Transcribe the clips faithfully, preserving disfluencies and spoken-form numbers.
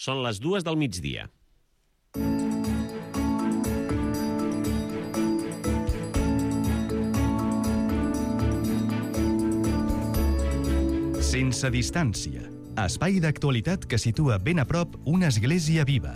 Són les dues del migdia. Sense distància. Espai d'actualitat que situa ben a prop una església viva.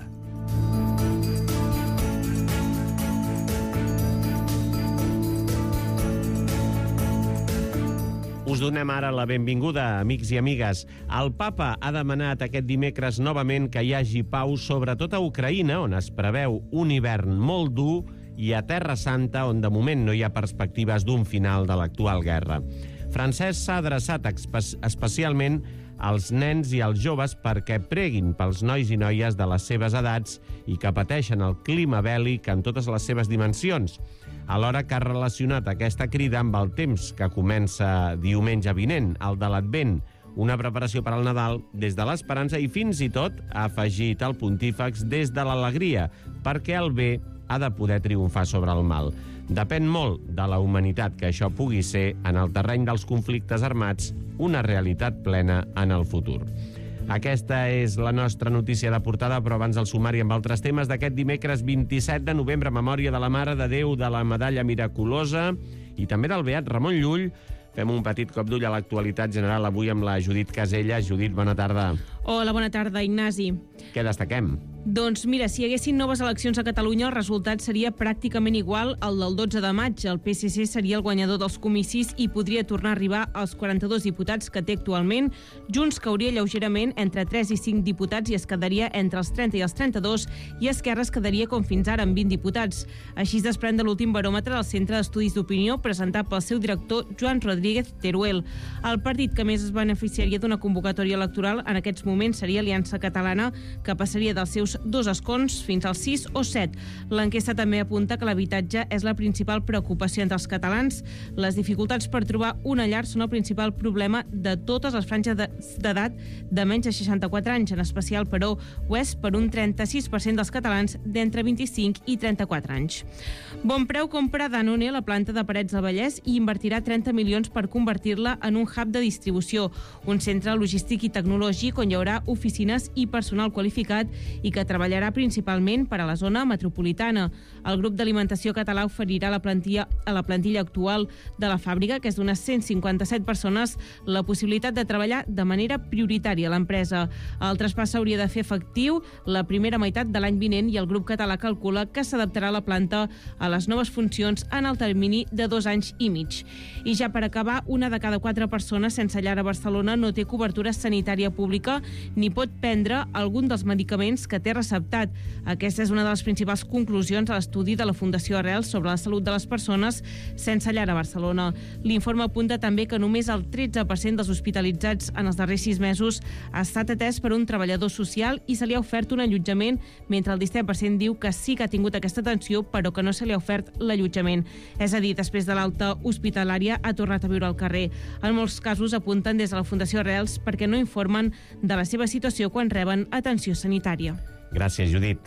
Us donem ara la benvinguda, amics i amigues. El papa ha demanat aquest dimecres novament que hi hagi pau, sobretot a Ucraïna, on es preveu un hivern molt dur, i a Terra Santa, on de moment no hi ha perspectives d'un final de l'actual guerra. Francesc s'ha adreçat especialment als nens i als joves perquè preguin pels nois i noies de les seves edats i que pateixen el clima bèl·lic en totes les seves dimensions, alhora que ha relacionat aquesta crida amb el temps que comença diumenge vinent, el de l'Advent, una preparació per al Nadal des de l'esperança i fins i tot ha afegit el pontífex des de l'alegria, perquè el bé ha de poder triomfar sobre el mal. Depèn molt de la humanitat que això pugui ser, en el terreny dels conflictes armats, una realitat plena en el futur. Aquesta és la nostra notícia de portada, però abans el sumari amb altres temes d'aquest dimecres vint-i-set de novembre, memòria de la Mare de Déu de la Medalla Miraculosa i també del Beat Ramon Llull. Fem un petit cop d'ull a l'actualitat general avui amb la Judit Casella. Judit, bona tarda. Hola, bona tarda, Ignasi. Què destaquem? Doncs mira, si hi haguessin noves eleccions a Catalunya, el resultat seria pràcticament igual al del dotze de maig. El P S C seria el guanyador dels comicis i podria tornar a arribar als quaranta-dos diputats que té actualment. Junts cauria lleugerament entre tres i cinc diputats i es quedaria entre els trenta i els trenta-dos, i Esquerra es quedaria com fins ara amb vint diputats. Així es desprèn de l'últim baròmetre del Centre d'Estudis d'Opinió presentat pel seu director Joan Rodríguez Teruel. El partit que més es beneficiaria d'una convocatòria electoral en aquests moments seria Aliança Catalana, que passaria dels seus dos escons fins als sis o set. L'enquesta també apunta que l'habitatge és la principal preocupació entre els catalans. Les dificultats per trobar una llar són el principal problema de totes les franges d'edat de menys de seixanta-quatre anys, en especial, però, ho és per un trenta-sis per cent dels catalans d'entre vint-i-cinc i trenta-quatre anys. Bon preu compra Danone la planta de Parets del Vallès i invertirà trenta milions per convertir-la en un hub de distribució, un centre logístic i tecnològic on hi haurà oficines i personal qualificat i que treballarà principalment per a la zona metropolitana. El grup d'alimentació català oferirà la plantilla, a la plantilla actual de la fàbrica, que és d'unes cent cinquanta-set persones, la possibilitat de treballar de manera prioritària a l'empresa. El traspàs s'hauria de fer efectiu la primera meitat de l'any vinent i el grup català calcula que s'adaptarà la planta a les noves funcions en el termini de dos anys i mig. I ja per acabar, una de cada quatre persones sense llar a Barcelona no té cobertura sanitària pública ni pot prendre algun dels medicaments que té receptat. Aquesta és una de les principals conclusions de l'estudi de la Fundació Arrels sobre la salut de les persones sense llar a Barcelona. L'informe apunta també que només el tretze per cent dels hospitalitzats en els darrers sis mesos ha estat atès per un treballador social i se li ha ofert un allotjament, mentre el disset per cent diu que sí que ha tingut aquesta atenció però que no se li ha ofert l'allotjament. És a dir, després de l'alta hospitalària ha tornat a viure al carrer. En molts casos apunten des de la Fundació Arrels perquè no informen de la seva situació quan reben atenció sanitària. Gràcies, Judit.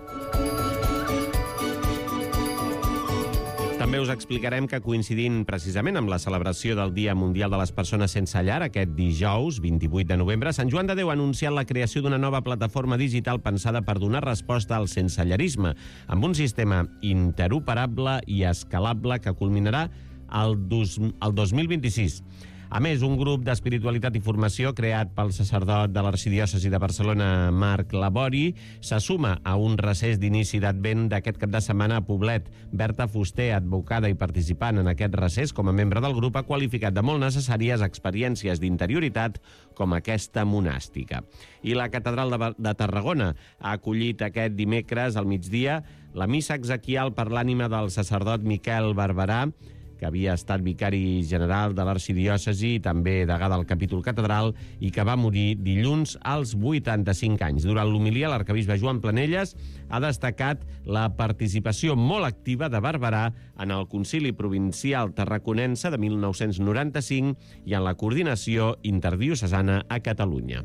També us explicarem que coincidint precisament amb la celebració del Dia Mundial de les Persones Sense Llar, aquest dijous, vint-i-vuit de novembre, Sant Joan de Déu ha anunciat la creació d'una nova plataforma digital pensada per donar resposta al sensellarisme, amb un sistema interoperable i escalable que culminarà el dos mil vint-i-sis. A més, un grup d'espiritualitat i formació creat pel sacerdot de l'arxidiòcesi de Barcelona, Marc Labori, se suma a un recés d'inici d'Advent d'aquest cap de setmana a Poblet. Berta Fuster, advocada i participant en aquest recés com a membre del grup, ha qualificat de molt necessàries experiències d'interioritat com aquesta monàstica. I la Catedral de, de Tarragona ha acollit aquest dimecres al migdia la missa exequial per l'ànima del sacerdot Miquel Barberà, que havia estat vicari general de l'arxidiòcesi i també degà del capítol catedral i que va morir dilluns als vuitanta-cinc anys. Durant l'homilia, l'arquebisbe Joan Planelles ha destacat la participació molt activa de Barberà en el Concili Provincial Tarraconense de mil nou-cents noranta-cinc i en la coordinació interdiocesana a Catalunya.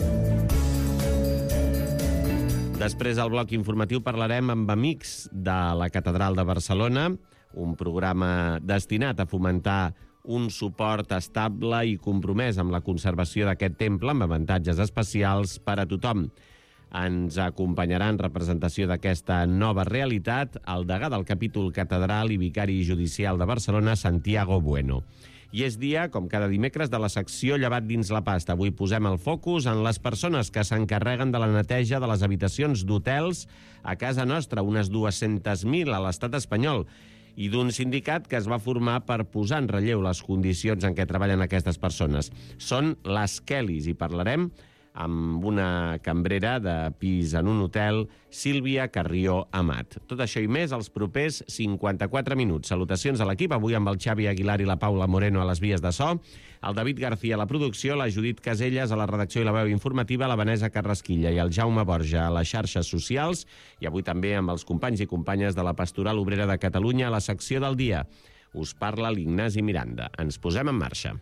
Després del bloc informatiu parlarem amb amics de la Catedral de Barcelona, un programa destinat a fomentar un suport estable i compromès amb la conservació d'aquest temple amb avantatges especials per a tothom. ens acompanyarà en representació d'aquesta nova realitat el degà del capítol catedral i vicari judicial de Barcelona, Santiago Bueno. I és dia, com cada dimecres, de la secció Llevat dins la pasta. Avui posem el focus en les persones que s'encarreguen de la neteja de les habitacions d'hotels a casa nostra, unes dues-centes mil a l'estat espanyol, i d'un sindicat que es va formar per posar en relleu les condicions en què treballen aquestes persones. Són les Kellys, i parlarem amb una cambrera de pis en un hotel, Sílvia Carrió Amat. Tot això i més als propers cinquanta-quatre minuts. Salutacions a l'equip, avui amb el Xavi Aguilar i la Paula Moreno a les vies de so, el David García a la producció, la Judit Caselles a la redacció i la veu informativa, la Vanessa Carrasquilla i el Jaume Borja a les xarxes socials, i avui també amb els companys i companyes de la Pastoral Obrera de Catalunya a la secció del dia. Us parla l'Ignasi Miranda. Ens posem en marxa.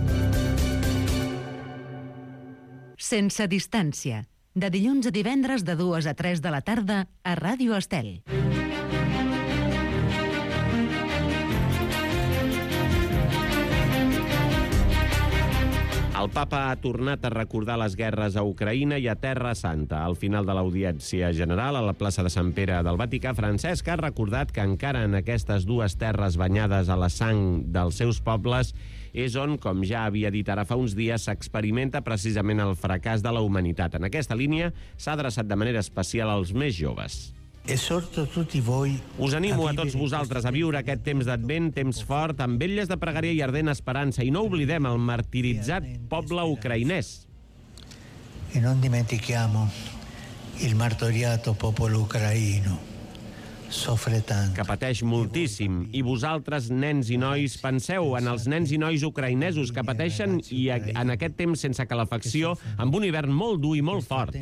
Sense distància. De dilluns a divendres de dues a tres de la tarda a Ràdio Estel. El papa ha tornat a recordar les guerres a Ucraïna i a Terra Santa. Al final de l'audiència general a la plaça de Sant Pere del Vaticà, Francesc ha recordat que encara en aquestes dues terres banyades a la sang dels seus pobles és on, com ja havia dit ara fa uns dies, s'experimenta precisament el fracàs de la humanitat. En aquesta línia s'ha adreçat de manera especial als més joves. Us animo a tots vosaltres a viure aquest temps d'Advent, temps fort, amb vetlles de pregària i ardent esperança, i no oblidem el martiritzat poble ucraïnès. E non dimentichiamo il martoriato popolo ucraïno. Que pateix moltíssim. I vosaltres, nens i nois, penseu en els nens i nois ucraïnesos que pateixen i en aquest temps sense calefacció, amb un hivern molt dur i molt fort.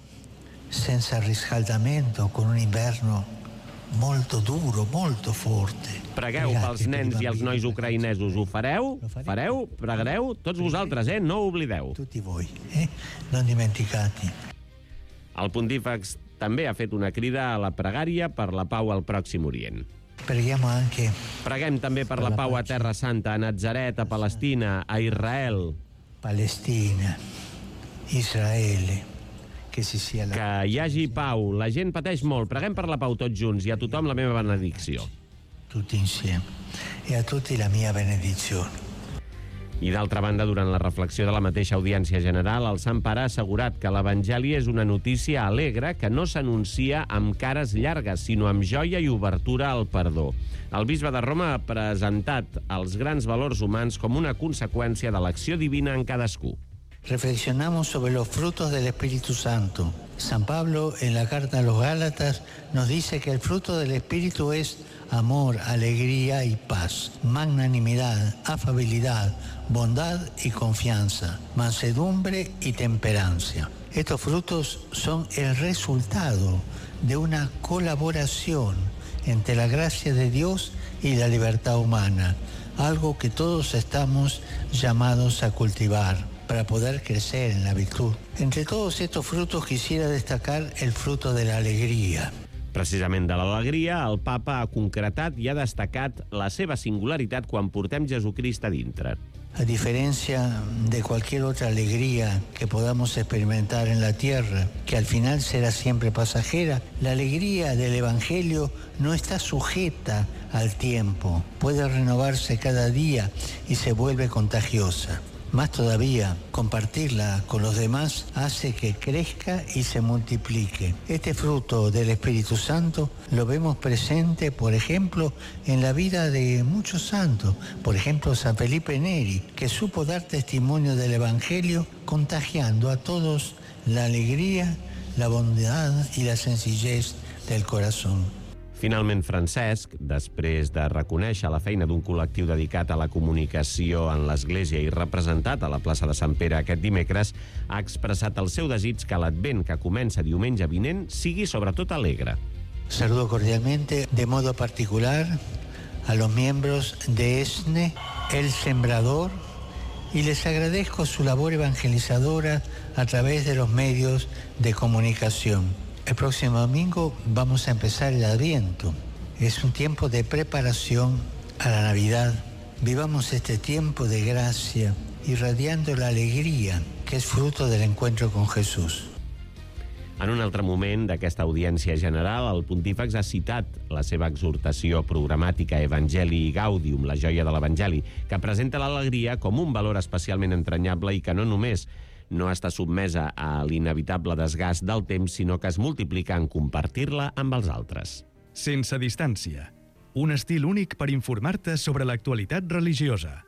Sense riscaldamento, con un inverno molto duro, molto forte. Pregueu pels nens i els nois ucraïnesos. Ho fareu? Fareu? Pregareu? Tots vosaltres, eh? No ho oblideu. Tutti voi, eh? Non dimenticati. El pontífex també ha fet una crida a la pregària per la pau al Pròxim Orient. Anche Preguem també per la pau a Terra Santa, a Natzaret, a Palestina, a Israel. Palestina, Israele, que si sia la... Que hi hagi pau. La gent pateix molt. Preguem per la pau tots junts i a tothom la meva benedicció. Tutti insieme. E a tutti la mia benedizione. I d'altra banda, durant la reflexió de la mateixa audiència general, el Sant Pare ha assegurat que l'Evangeli és una notícia alegre que no s'anuncia amb cares llargues, sinó amb joia i obertura al perdó. El bisbe de Roma ha presentat els grans valors humans com una conseqüència de l'acció divina en cadascú. Reflexionamos sobre los frutos del Espíritu Santo. San Pablo, en la carta a los Gálatas, nos dice que el fruto del Espíritu es amor, alegría y paz, magnanimidad, afabilidad, bondad y confianza, mansedumbre y temperancia. Estos frutos son el resultado de una colaboración entre la gracia de Dios y la libertad humana, algo que todos estamos llamados a cultivar para poder crecer en la virtud. Entre todos estos frutos quisiera destacar el fruto de la alegría. Precisament de l'alegria, el papa ha concretat i ha destacat la seva singularitat quan portem Jesucrist a dintre. A diferencia de cualquier otra alegría que podamos experimentar en la tierra, que al final será siempre pasajera, la alegría del Evangelio no está sujeta al tiempo, puede renovarse cada día y se vuelve contagiosa. Más todavía, compartirla con los demás hace que crezca y se multiplique. Este fruto del Espíritu Santo lo vemos presente, por ejemplo, en la vida de muchos santos. Por ejemplo, San Felipe Neri, que supo dar testimonio del Evangelio, contagiando a todos la alegría, la bondad y la sencillez del corazón. Finalment, Francesc, després de reconèixer la feina d'un col·lectiu dedicat a la comunicació en l'Església i representat a la plaça de Sant Pere aquest dimecres, ha expressat el seu desig que l'Advent que comença diumenge vinent sigui sobretot alegre. Saludo cordialmente, de modo particular, a los miembros de ESNE, El Sembrador, y les agradezco su labor evangelizadora a través de los medios de comunicación. El próximo domingo vamos a empezar el Adviento. Es un tiempo de preparación a la Navidad. Vivamos este tiempo de gracia, irradiando la alegría que es fruto del encuentro con Jesús. En un altre moment d'aquesta audiència general, el pontífex ha citat la seva exhortació programàtica Evangelii Gaudium, la joia de l'Evangeli, que presenta l'alegria com un valor especialment entranyable i que no només no està sotmesa a l'inevitable desgast del temps, sinó que es multiplica en compartir-la amb els altres. Sense distància. Un estil únic per informar-te sobre l'actualitat religiosa.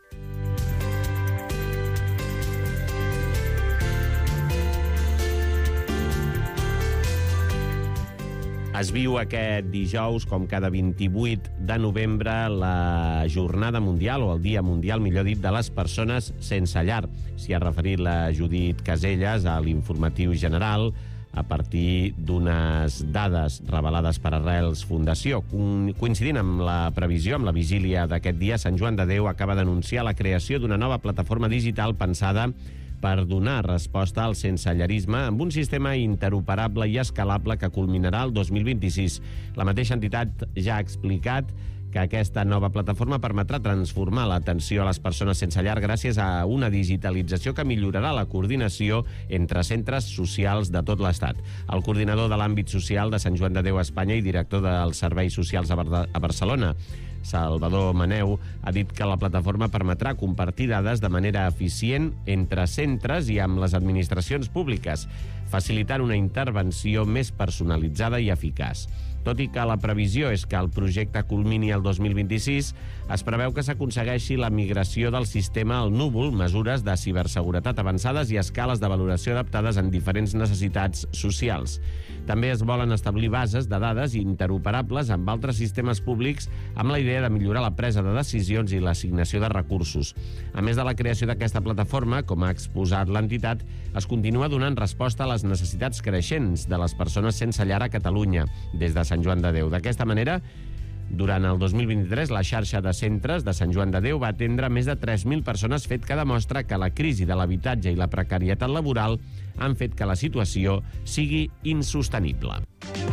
Es viu aquest dijous, com cada vint-i-vuit de novembre, la Jornada Mundial, o el Dia Mundial, millor dit, de les persones sense llar. S'hi ha referit la Judit Caselles a l'informatiu general a partir d'unes dades revelades per Arrels Fundació. Coincidint amb la previsió, amb la vigília d'aquest dia, Sant Joan de Déu acaba d'anunciar la creació d'una nova plataforma digital pensada per donar resposta al sensellarisme amb un sistema interoperable i escalable que culminarà el dos mil vint-i-sis. La mateixa entitat ja ha explicat que aquesta nova plataforma permetrà transformar l'atenció a les persones sense llar gràcies a una digitalització que millorarà la coordinació entre centres socials de tot l'Estat. El coordinador de l'àmbit social de Sant Joan de Déu a Espanya i director dels Serveis Socials a Barcelona, Salvador Maneu, ha dit que la plataforma permetrà compartir dades de manera eficient entre centres i amb les administracions públiques, facilitant una intervenció més personalitzada i eficaç. Tot i que la previsió és que el projecte culmini el dos mil vint-i-sis, es preveu que s'aconsegueixi la migració del sistema al núvol, mesures de ciberseguretat avançades i escales de valoració adaptades en diferents necessitats socials. També es volen establir bases de dades interoperables amb altres sistemes públics amb la idea de millorar la presa de decisions i l'assignació de recursos. A més de la creació d'aquesta plataforma, com ha exposat l'entitat, es continua donant resposta a les necessitats creixents de les persones sense llar a Catalunya, des de Sant Joan de Déu. D'aquesta manera, durant el dos mil vint-i-tres, la xarxa de centres de Sant Joan de Déu va atendre més de tres mil persones, fet que demostra que la crisi de l'habitatge i la precarietat laboral han fet que la situació sigui insostenible.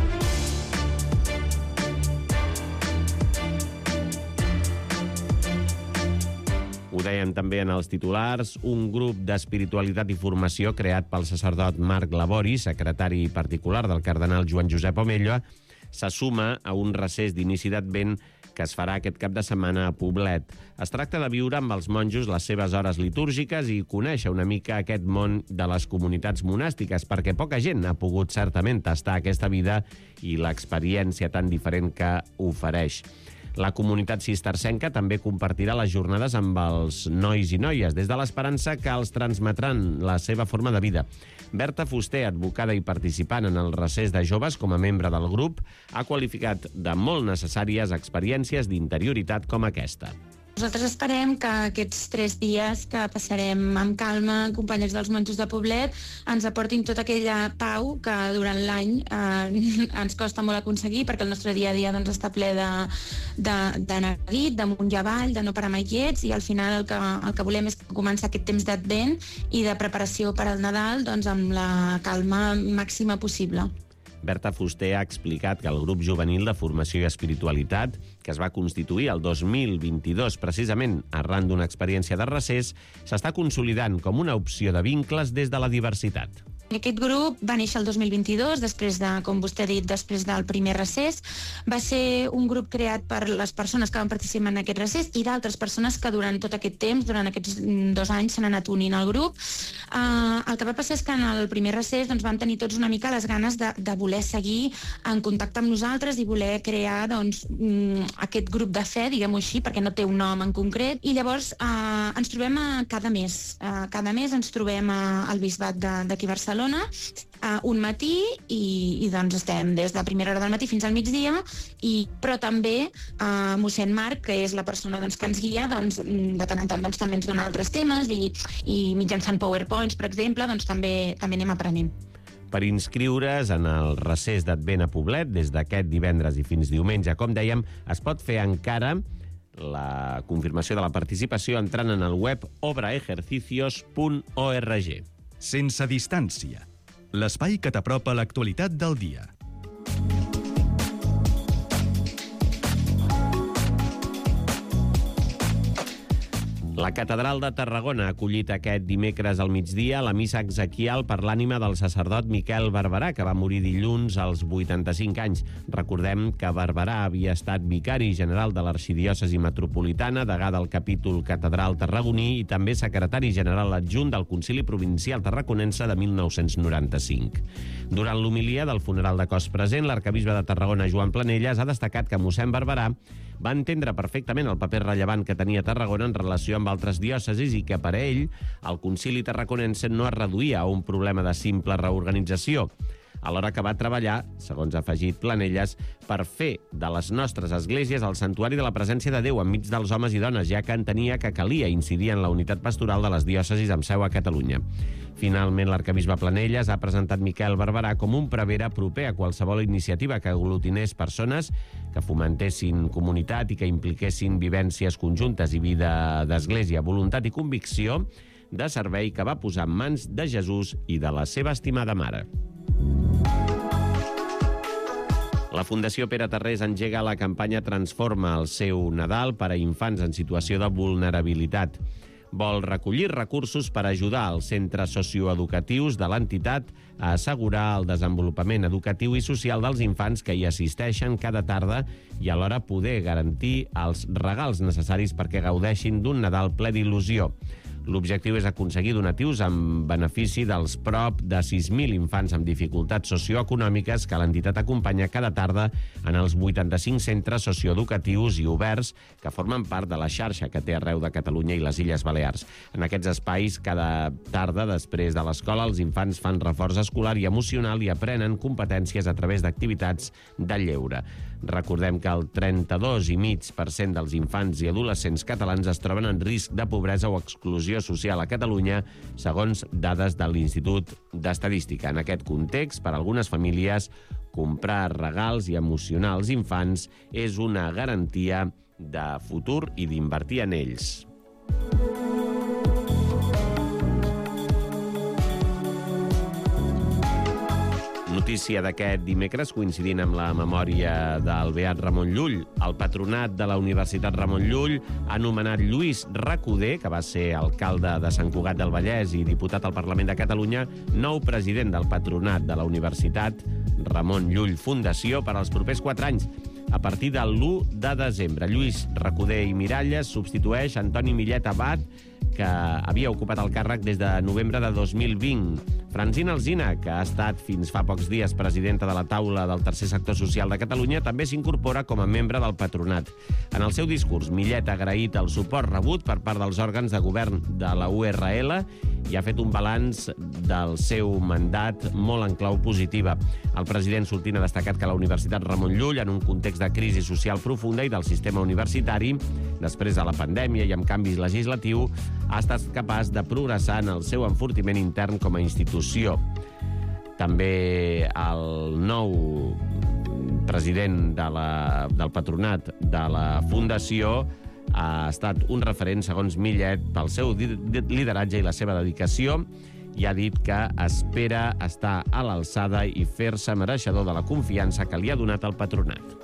Ho dèiem també en els titulars, un grup d'espiritualitat i formació creat pel sacerdot Marc Labori, secretari particular del cardenal Joan Josep Omella, se suma a un recés d'inici d'Advent que es farà aquest cap de setmana a Poblet. Es tracta de viure amb els monjos les seves hores litúrgiques i conèixer una mica aquest món de les comunitats monàstiques, perquè poca gent ha pogut certament tastar aquesta vida i l'experiència tan diferent que ofereix. La comunitat cistercenca també compartirà les jornades amb els nois i noies, des de l'esperança que els transmetran la seva forma de vida. Berta Fuster, advocada i participant en el recés de joves com a membre del grup, ha qualificat de molt necessàries experiències d'interioritat com aquesta. Nosaltres esperem que aquests tres dies que passarem amb calma, acompanyats dels monjos de Poblet, ens aportin tota aquella pau que durant l'any eh, ens costa molt aconseguir, perquè el nostre dia a dia doncs, està ple de, de, de neguit, d'amunt i avall, de no parar mai quiets, i al final el que, el que volem és començar aquest temps d'Advent i de preparació per al Nadal doncs, amb la calma màxima possible. Berta Fuster ha explicat que el grup juvenil de formació i espiritualitat, que es va constituir el dos mil vint-i-dos precisament arran d'una experiència de recés, s'està consolidant com una opció de vincles des de la diversitat. Aquest grup va néixer el dos mil vint-i-dos, després de, com vostè ha dit, després del primer recés. Va ser un grup creat per les persones que van participar en aquest recés i d'altres persones que durant tot aquest temps, durant aquests dos anys, s'han anat unint al grup. Uh, el que va passar és que en el primer recés doncs, vam tenir tots una mica les ganes de, de voler seguir en contacte amb nosaltres i voler crear doncs, aquest grup de fe, diguem-ho així, perquè no té un nom en concret. I llavors uh, ens trobem a cada mes. Uh, cada mes ens trobem a, al bisbat d'aquí a Barcelona, Uh, un matí i, i doncs estem des de la primera hora del matí fins al migdia, i, però també uh, mossèn Marc, que és la persona doncs, que ens guia, doncs, de tant en tant doncs, també ens dona altres temes i, i mitjançant PowerPoints, per exemple, doncs, també, també anem aprenent. Per inscriure's en el recés d'Advent a Poblet des d'aquest divendres i fins diumenge, com dèiem, es pot fer encara la confirmació de la participació entrant en el web obraejercicios punt org. Sense distància. L'espai que t'apropa l'actualitat del dia. La Catedral de Tarragona ha acollit aquest dimecres al migdia la missa exequial per l'ànima del sacerdot Miquel Barberà, que va morir dilluns als vuitanta-cinc anys. Recordem que Barberà havia estat vicari general de l'Arxidiòcesi Metropolitana, degà del capítol catedral tarragoní i també secretari general adjunt del Concili Provincial Tarraconense de mil nou-cents noranta-cinc. Durant l'homilia del funeral de cos present, l'arquebisbe de Tarragona, Joan Planelles, ha destacat que mossèn Barberà va entendre perfectament el paper rellevant que tenia Tarragona en relació amb altres diòcesis i que per a ell el concili tarraconense no es reduïa a un problema de simple reorganització, alhora que va treballar, segons ha afegit Planelles, per fer de les nostres esglésies el santuari de la presència de Déu enmig dels homes i dones, ja que entenia que calia incidir en la unitat pastoral de les diòcesis amb seu a Catalunya. Finalment, l'arquebisbe Planelles ha presentat Miquel Barberà com un prevere proper a qualsevol iniciativa que aglutinés persones que fomentessin comunitat i que impliquessin vivències conjuntes i vida d'església, voluntat i convicció de servei que va posar en mans de Jesús i de la seva estimada mare. La Fundació Pere Tarrés engega la campanya Transforma el seu Nadal per a infants en situació de vulnerabilitat. Vol recollir recursos per ajudar els centres socioeducatius de l'entitat a assegurar el desenvolupament educatiu i social dels infants que hi assisteixen cada tarda i alhora poder garantir els regals necessaris perquè gaudeixin d'un Nadal ple d'il·lusió. L'objectiu és aconseguir donatius en benefici dels prop de sis mil infants amb dificultats socioeconòmiques que l'entitat acompanya cada tarda en els vuitanta-cinc centres socioeducatius i oberts que formen part de la xarxa que té arreu de Catalunya i les Illes Balears. En aquests espais, cada tarda, després de l'escola, els infants fan reforç escolar i emocional i aprenen competències a través d'activitats de lleure. Recordem que el trenta-dos coma cinc per cent dels infants i adolescents catalans es troben en risc de pobresa o exclusió social a Catalunya, segons dades de l'Institut d'Estadística. En aquest context, per a algunes famílies, comprar regals i emocionar els infants és una garantia de futur i d'invertir en ells. Notícia d'aquest dimecres, coincidint amb la memòria del beat Ramon Llull. El patronat de la Universitat Ramon Llull ha nomenat Lluís Recoder, que va ser alcalde de Sant Cugat del Vallès i diputat al Parlament de Catalunya, nou president del patronat de la Universitat Ramon Llull Fundació per als propers quatre anys. A partir de l'u de desembre, Lluís Recoder i Miralles substitueix Antoni Millet Abad, que havia ocupat el càrrec des de novembre de dos mil vint. Francina Alsina, que ha estat fins fa pocs dies presidenta de la taula del tercer sector social de Catalunya, també s'incorpora com a membre del patronat. En el seu discurs, Millet ha agraït el suport rebut per part dels òrgans de govern de la U R L i ha fet un balanç del seu mandat molt en clau positiva. El president sortint ha destacat que la Universitat Ramon Llull, en un context de crisi social profunda i del sistema universitari, després de la pandèmia i amb canvis legislatius, ha estat capaç de progressar en el seu enfortiment intern com a institució. També el nou president de la, del patronat de la Fundació ha estat un referent, segons Millet, pel seu lideratge i la seva dedicació, i ha dit que espera estar a l'alçada i fer-se mereixedor de la confiança que li ha donat el patronat.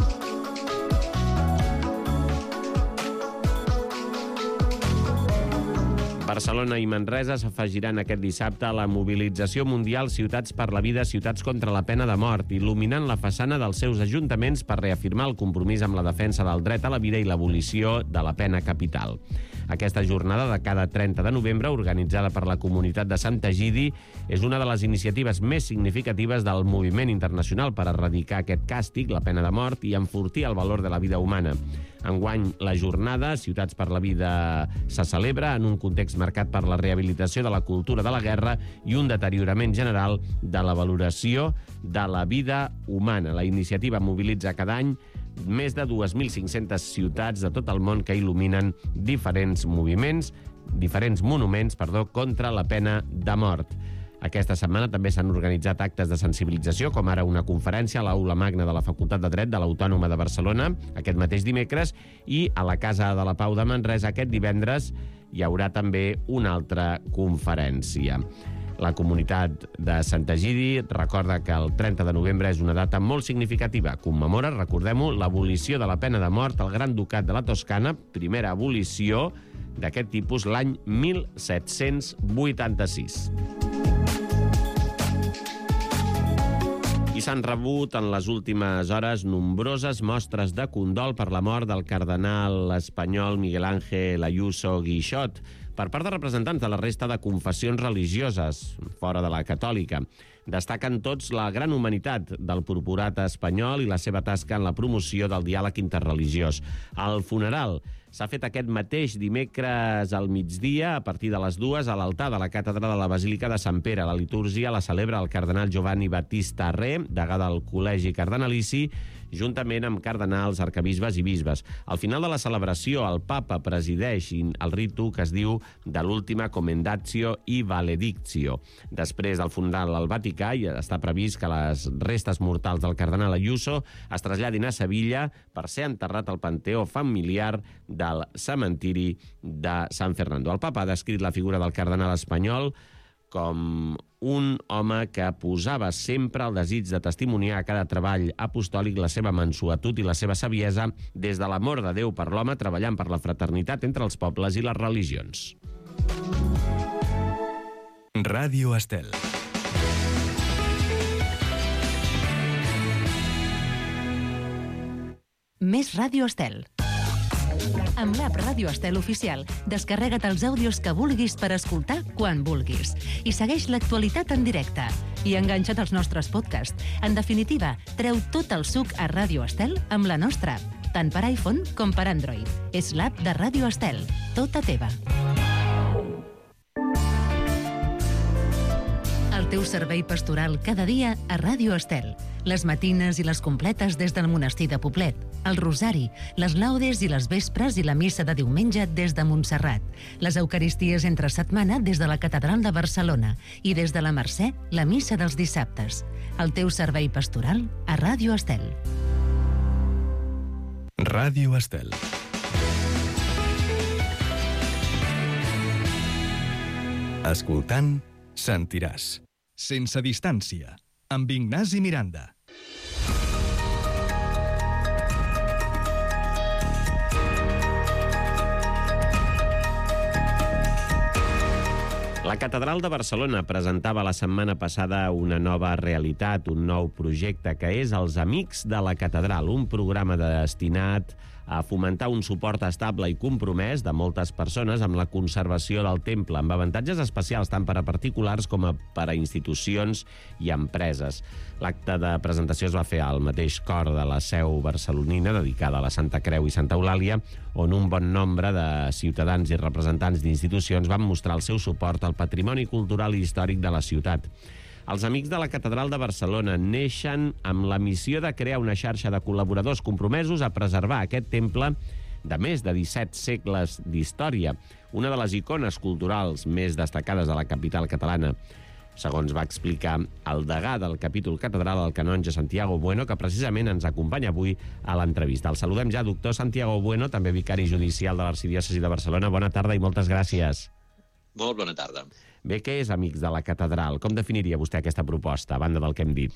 Barcelona i Manresa s'afegiran aquest dissabte a la mobilització mundial Ciutats per la Vida, Ciutats contra la Pena de Mort, il·luminant la façana dels seus ajuntaments per reafirmar el compromís amb la defensa del dret a la vida i l'abolició de la pena capital. Aquesta jornada de cada trenta de novembre, organitzada per la comunitat de Sant Egidi, és una de les iniciatives més significatives del moviment internacional per erradicar aquest càstig, la pena de mort, i enfortir el valor de la vida humana. Enguany, la jornada Ciutats per la Vida se celebra en un context marcat per la rehabilitació de la cultura de la guerra i un deteriorament general de la valoració de la vida humana. La iniciativa mobilitza cada any més de dos mil cinc-centes ciutats de tot el món que il·luminen diferents moviments, diferents monuments, perdó, contra la pena de mort. Aquesta setmana també s'han organitzat actes de sensibilització, com ara una conferència a l'Aula Magna de la Facultat de Dret de l'Autònoma de Barcelona, aquest mateix dimecres, i a la Casa de la Pau de Manresa aquest divendres hi haurà també una altra conferència. La comunitat de Sant Egidi recorda que el trenta de novembre és una data molt significativa. Commemora, recordem-ho, l'abolició de la pena de mort al Gran Ducat de la Toscana, primera abolició d'aquest tipus l'any mil set-cents vuitanta-sis. I s'han rebut en les últimes hores nombroses mostres de condol per la mort del cardenal espanyol Miguel Ángel Ayuso Guixot per part de representants de la resta de confessions religioses, fora de la catòlica. Destaquen tots la gran humanitat del purpurat espanyol i la seva tasca en la promoció del diàleg interreligiós. El funeral s'ha fet aquest mateix dimecres al migdia, a partir de les dues, a l'altar de la càtedra de la Basílica de Sant Pere. La litúrgia la celebra el cardenal Giovanni Battista Re, degà del Col·legi Cardenalici, juntament amb cardenals, arcabisbes i bisbes. Al final de la celebració, el papa presideix el ritu que es diu de l'última comendatio i valedictio. Després del funeral al Vaticà, i està previst que les restes mortals del cardenal Ayuso es traslladin a Sevilla per ser enterrat al panteó familiar del cementiri de San Fernando. El papa ha descrit la figura del cardenal espanyol com un home que posava sempre el desig de testimoniar a cada treball apostòlic la seva mansuetud i la seva saviesa des de l'amor de Déu per l'home, treballant per la fraternitat entre els pobles i les religions. Ràdio Estel. Més Ràdio Estel. Amb l'app Ràdio Estel Oficial, descarrega't els àudios que vulguis per escoltar quan vulguis. I segueix l'actualitat en directe. I enganxa't als nostres podcasts. En definitiva, treu tot el suc a Ràdio Estel amb la nostra app, tant per iPhone com per Android. És l'app de Ràdio Estel, tota teva. El teu servei pastoral cada dia a Ràdio Estel. Les matines i les completes des del monestir de Poblet, el rosari, les laudes i les vespres i la missa de diumenge des de Montserrat, les eucaristies entre setmana des de la Catedral de Barcelona i des de la Mercè, la missa dels dissabtes. El teu servei pastoral a Ràdio Estel. Ràdio Estel. Escoltant, sentiràs. Sense distància, amb Ignasi Miranda. La Catedral de Barcelona presentava la setmana passada una nova realitat, un nou projecte, que és els Amics de la Catedral, un programa destinat a fomentar un suport estable i compromès de moltes persones amb la conservació del temple, amb avantatges especials tant per a particulars com a per a institucions i empreses. L'acte de presentació es va fer al mateix cor de la seu barcelonina, dedicada a la Santa Creu i Santa Eulàlia, on un bon nombre de ciutadans i representants d'institucions van mostrar el seu suport al patrimoni cultural i històric de la ciutat. Els Amics de la Catedral de Barcelona neixen amb la missió de crear una xarxa de col·laboradors compromesos a preservar aquest temple de més de disset segles d'història, una de les icones culturals més destacades de la capital catalana. Segons va explicar el degà del capítol catedral, el canonge Santiago Bueno, que precisament ens acompanya avui a l'entrevista. El saludem ja, doctor Santiago Bueno, també vicari judicial de l'Arxidiòcesi de Barcelona. Bona tarda i moltes gràcies. Molt bona tarda. Bé, què és Amics de la Catedral? Com definiria vostè aquesta proposta, a banda del que hem dit?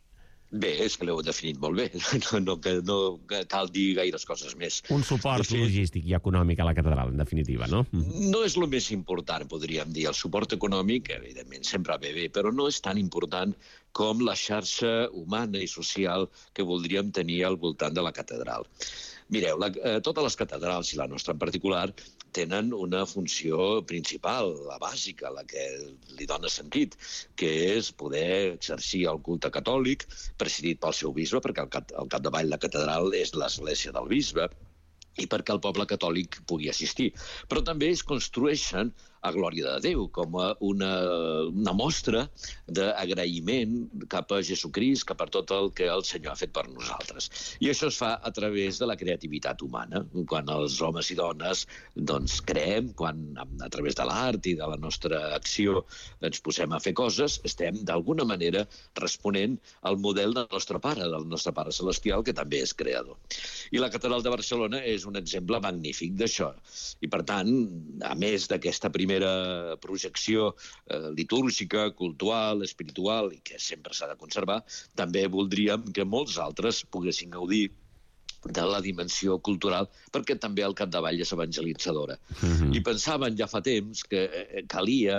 Bé, és que l'heu definit molt bé. No, no, no cal dir gaires coses més. Un suport fet, logístic i econòmic a la catedral, en definitiva, no? No és el més important, podríem dir. El suport econòmic, evidentment, sempre ve bé, però no és tan important com la xarxa humana i social que voldríem tenir al voltant de la catedral. Mireu, la, eh, totes les catedrals, i la nostra en particular, tenen una funció principal, la bàsica, la que li dona sentit, que és poder exercir el culte catòlic presidit pel seu bisbe, perquè al, cap, al capdavall la catedral és l'església del bisbe, i perquè el poble catòlic pugui assistir. Però també es construeixen a glòria de Déu, com una, una mostra d'agraïment cap a Jesucrist, cap a tot el que el Senyor ha fet per nosaltres. I això es fa a través de la creativitat humana. Quan els homes i dones doncs, creem, quan a través de l'art i de la nostra acció ens posem a fer coses, estem d'alguna manera responent al model del nostre pare, del nostre pare celestial, que també és creador. I la Catedral de Barcelona és un exemple magnífic d'això. I per tant, a més d'aquesta primera projecció eh, litúrgica, cultural, espiritual, i que sempre s'ha de conservar, també voldríem que molts altres poguessin gaudir de la dimensió cultural, perquè també al capdavall és evangelitzadora. Uh-huh. I pensaven ja fa temps que calia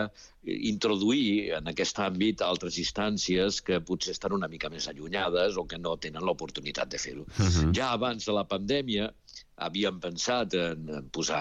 introduir en aquest àmbit altres instàncies que potser estan una mica més allunyades o que no tenen l'oportunitat de fer-ho. Uh-huh. Ja abans de la pandèmia havíem pensat en posar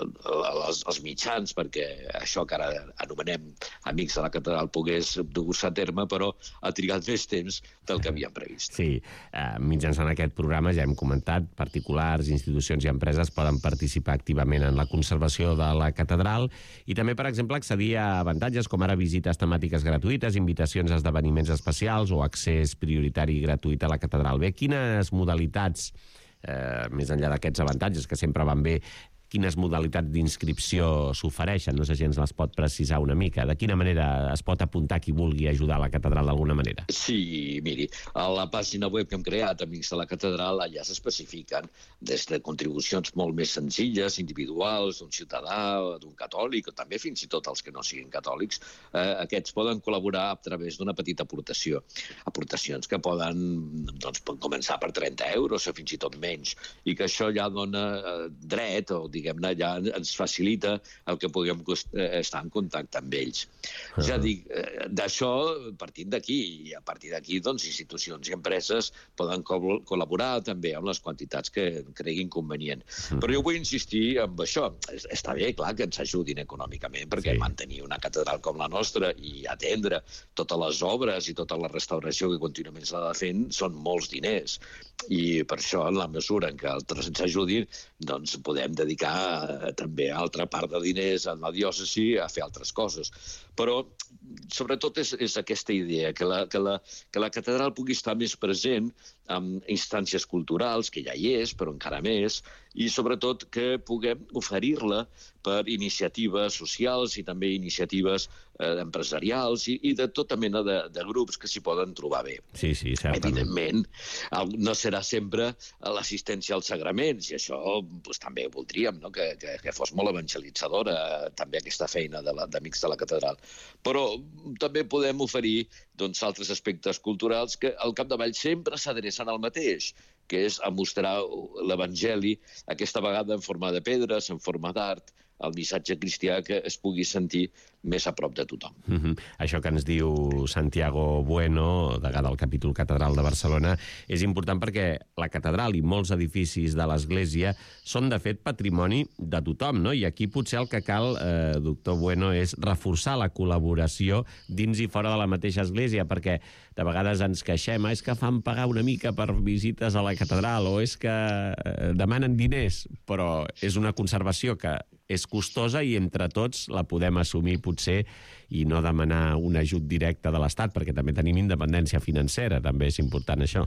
els, els mitjans perquè això que ara anomenem Amics de la Catedral pogués dur-se a terme, però ha trigat més temps del que havíem previst. Sí, eh, mitjançant aquest programa ja hem comentat, particulars, institucions i empreses poden participar activament en la conservació de la catedral i també, per exemple, accedir a avantatges com ara visites temàtiques gratuïtes, invitacions a esdeveniments especials o accés prioritari gratuït a la catedral. Bé, quines modalitats Eh, més enllà d'aquests avantatges que sempre van bé, quines modalitats d'inscripció s'ofereixen? No sé si ens les pot precisar una mica. De quina manera es pot apuntar qui vulgui ajudar a la catedral d'alguna manera? Sí, miri, a la pàgina web que hem creat, Amics de la Catedral, allà s'especifiquen des de contribucions molt més senzilles, individuals, d'un ciutadà, d'un catòlic, o també fins i tot els que no siguin catòlics. Eh, aquests poden col·laborar a través d'una petita aportació. Aportacions que poden, doncs, poden començar per trenta euros o fins i tot menys, i que això ja dona eh, dret o diguem-ne, ja ens facilita el que puguem estar en contacte amb ells. Uh-huh. Ja dic, d'això, partint d'aquí, i a partir d'aquí, doncs, institucions i empreses poden col- col·laborar també amb les quantitats que creguin convenient. Uh-huh. Però jo vull insistir en això. Està bé, clar, que ens ajudin econòmicament, perquè sí. mantenir una catedral com la nostra i atendre totes les obres i tota la restauració que contínuament s'ha de fent són molts diners. I per això, en la mesura en què altres ens ajudin, doncs podem dedicar també altra part de diners en la diòcesi a fer altres coses. Però, sobretot, és, és aquesta idea, que la, que, la, que la catedral pugui estar més present amb instàncies culturals, que ja hi és, però encara més, i sobretot que puguem oferir-la per iniciatives socials i també iniciatives eh, empresarials i, i de tota mena de, de grups que s'hi poden trobar bé. Sí, sí, certament. Evidentment, no serà sempre l'assistència als sagraments, i això doncs, també voldríem, no? que, que, que fos molt evangelitzadora també aquesta feina de la, d'Amics de la Catedral. Però també podem oferir doncs, altres aspectes culturals que al capdavall sempre s'adrecen al mateix, que és a mostrar l'Evangeli, aquesta vegada en forma de pedres, en forma d'art, el missatge cristià que es pugui sentir més a prop de tothom. Mm-hmm. Això que ens diu Santiago Bueno, degà del capítol Catedral de Barcelona, és important perquè la catedral i molts edificis de l'Església són, de fet, patrimoni de tothom, no? I aquí potser el que cal, eh, doctor Bueno, és reforçar la col·laboració dins i fora de la mateixa Església, perquè de vegades ens queixem, és que fan pagar una mica per visites a la catedral, o és que eh, demanen diners, però és una conservació que és costosa i entre tots la podem assumir potser i no demanar un ajut directe de l'Estat, perquè també tenim independència financera, també és important això.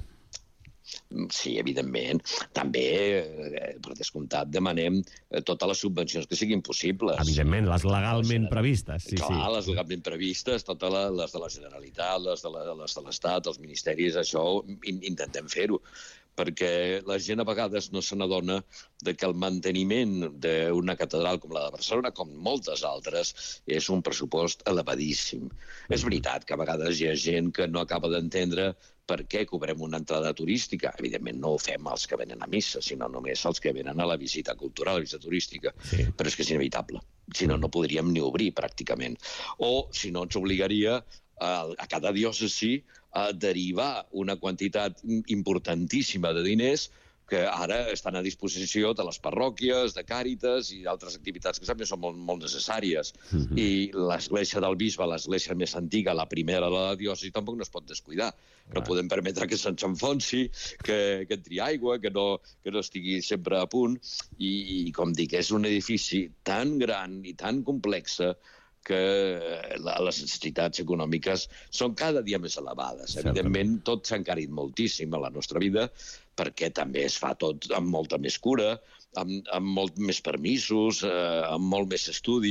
Sí, evidentment. També, eh, per descomptat, demanem eh, totes les subvencions que siguin possibles. Evidentment, les legalment previstes. Sí, Clar, sí. les legalment previstes, totes les de la Generalitat, les de, la, les de l'Estat, els ministeris, això in, intentem fer-ho, perquè la gent a vegades no se n'adona de que el manteniment d'una catedral com la de Barcelona, com moltes altres, és un pressupost elevadíssim. És veritat que a vegades hi ha gent que no acaba d'entendre per què cobrem una entrada turística. Evidentment no ho fem els que venen a missa, sinó només els que venen a la visita cultural, a la visita turística. Sí. Però és que és inevitable. Si no, no podríem ni obrir, pràcticament. O, si no, ens obligaria a, a cada diòcesi a derivar una quantitat importantíssima de diners que ara estan a disposició de les parròquies, de Càritas i d'altres activitats que també són molt, molt necessàries. Mm-hmm. I l'església del bisbe, l'església més antiga, la primera de la diòcesi, tampoc no es pot descuidar. No podem permetre que se'ns enfonsi, que, que entri aigua, que no, que no estigui sempre a punt. I, i, com dic, és un edifici tan gran i tan complexa que les necessitats econòmiques són cada dia més elevades. Evidentment, tot s'ha encarit moltíssim a la nostra vida, perquè també es fa tot amb molta més cura, amb, amb molt més permisos, eh, amb molt més estudi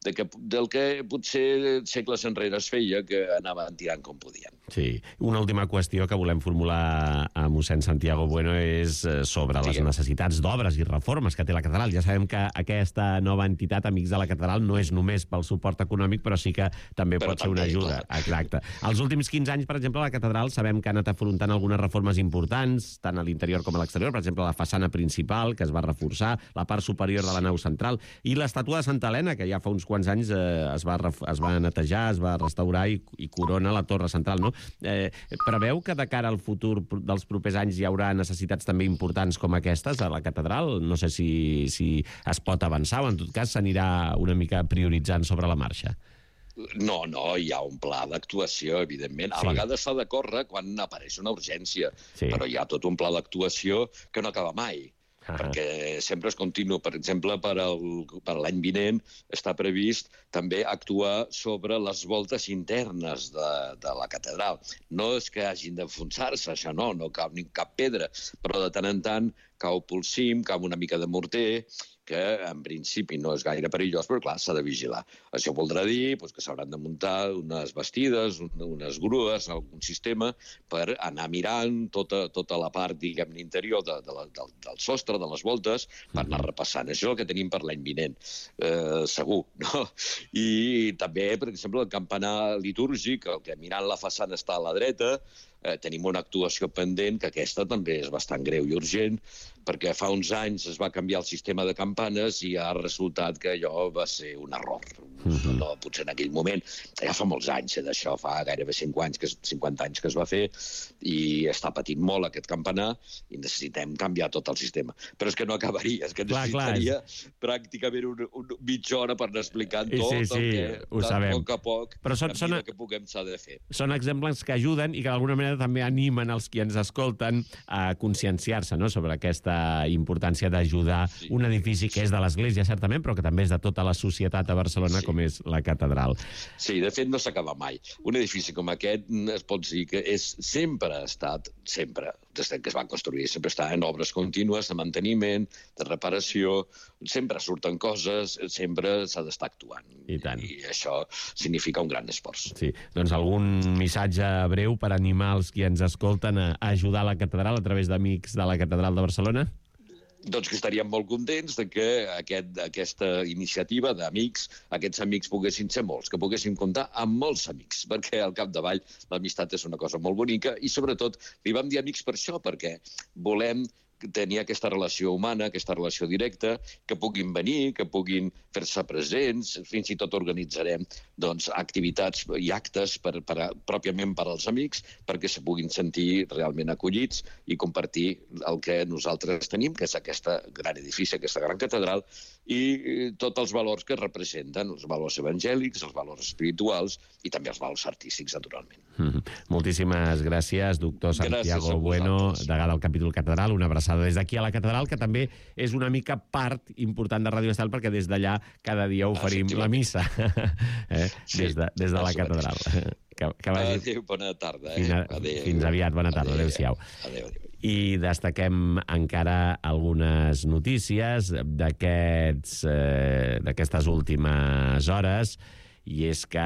de que, del que potser segles enrere es feia, que anaven tirant com podien. Sí. Una última qüestió que volem formular a mossèn Santiago Bueno és sobre les necessitats d'obres i reformes que té la catedral. Ja sabem que aquesta nova entitat, Amics de la Catedral, no és només pel suport econòmic, però sí que també però pot ser una ajuda. Clar. Exacte. Els últims quinze anys, per exemple, la catedral sabem que ha anat afrontant algunes reformes importants, tant a l'interior com a l'exterior, per exemple, la façana principal, que es va reforçar, la part superior de la nau central, i l'estàtua de Santa Helena, que ja fa uns quants anys eh, es, va, es va netejar, es va restaurar i, i corona la torre central, no? Eh, preveu que de cara al futur dels propers anys hi haurà necessitats també importants com aquestes a la catedral? No sé si, si es pot avançar o en tot cas s'anirà una mica prioritzant sobre la marxa. No, no, hi ha un pla d'actuació, evidentment. A sí. vegades s'ha de córrer quan apareix una urgència, sí. però hi ha tot un pla d'actuació que no acaba mai. Uh -huh. Perquè sempre és continu. Per exemple, per l'any vinent està previst també actuar sobre les voltes internes de, de la catedral. No és que hagin d'enfonsar-se, això no, no cau ni cap pedra, però de tant en tant cau pel cim, cau una mica de morter, que en principi no és gaire perillós, però clar, s'ha de vigilar. Això voldrà dir doncs, que s'hauran de muntar unes bastides, unes grues, algun sistema, per anar mirant tota, tota la part, diguem-ne, interior de, de la, del, del sostre, de les voltes, per anar repassant. Això és el que tenim per l'any vinent, eh, segur, no? I també, per exemple, el campanar litúrgic, el que mirant la façana està a la dreta, eh, tenim una actuació pendent, que aquesta també és bastant greu i urgent, perquè fa uns anys es va canviar el sistema de campanes i ha resultat que allò va ser un error. Uh-huh. No, potser en aquell moment, ja fa molts anys eh, d'això, fa gairebé anys, que, cinquanta anys que es va fer, i està patint molt aquest campanar i necessitem canviar tot el sistema. Però és que no acabaria, és que necessitaria clar, és... pràcticament un, un, mitja hora per anar explicant tot sí, sí, el que, ho sabem. A poc a poc, però són, són, que puguem s'ha de fer. Són exemples que ajuden i que d'alguna manera també animen els qui ens escolten a conscienciar-se, no?, sobre aquesta importància d'ajudar sí. un edifici que és de l'Església, certament, però que també és de tota la societat a Barcelona, sí. com és la catedral. Sí, de fet no s'acaba mai. Un edifici com aquest es pot dir que és, sempre ha estat, sempre, des que es va construir, sempre està en obres contínues de manteniment, de reparació, sempre surten coses, sempre s'ha d'estar actuant. I tant. I això significa un gran esforç. Sí, doncs algun missatge breu per animar els qui ens escolten a ajudar la catedral a través d'Amics de la Catedral de Barcelona? Doncs que estaríem molt contents de que aquest, aquesta iniciativa d'amics, aquests amics poguessin ser molts, que poguessin comptar amb molts amics, perquè al capdavall l'amistat és una cosa molt bonica i sobretot li vam dir amics per això, perquè volem tenir aquesta relació humana, aquesta relació directa, que puguin venir, que puguin fer-se presents, fins i tot organitzarem doncs, activitats i actes per, per, pròpiament per als amics, perquè se puguin sentir realment acollits i compartir el que nosaltres tenim, que és aquesta gran edifici, aquesta gran catedral, i tots els valors que representen, els valors evangèlics, els valors espirituals i també els valors artístics, naturalment. Mm-hmm. Moltíssimes gràcies, doctor Santiago Bueno, degà del capítol catedral. Una abraçada des d'aquí a la catedral, que també és una mica part important de Ràdio Estel, perquè des d'allà cada dia oferim ah, la missa eh? sí, des de, des de la catedral. Que, que vagi... Adéu, bona tarda. Eh? Fins, a... adéu. Fins aviat, bona tarda. Adéu-siau. Adéu, adéu. I destaquem encara algunes notícies d'aquests eh, d'aquestes últimes hores, i és que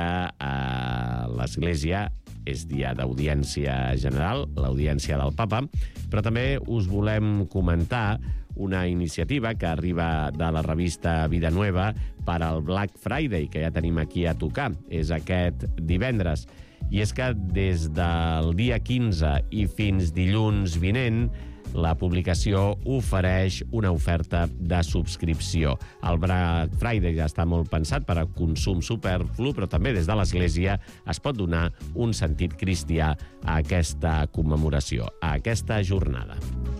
a l'Església és dia d'audiència general, l'audiència del Papa, però també us volem comentar una iniciativa que arriba de la revista Vida Nueva per al Black Friday, que ja tenim aquí a tocar. És aquest divendres. I és que des del dia quinze i fins dilluns vinent, la publicació ofereix una oferta de subscripció. El Black Friday ja està molt pensat per a consum superflu, però també des de l'Església es pot donar un sentit cristià a aquesta commemoració, a aquesta jornada.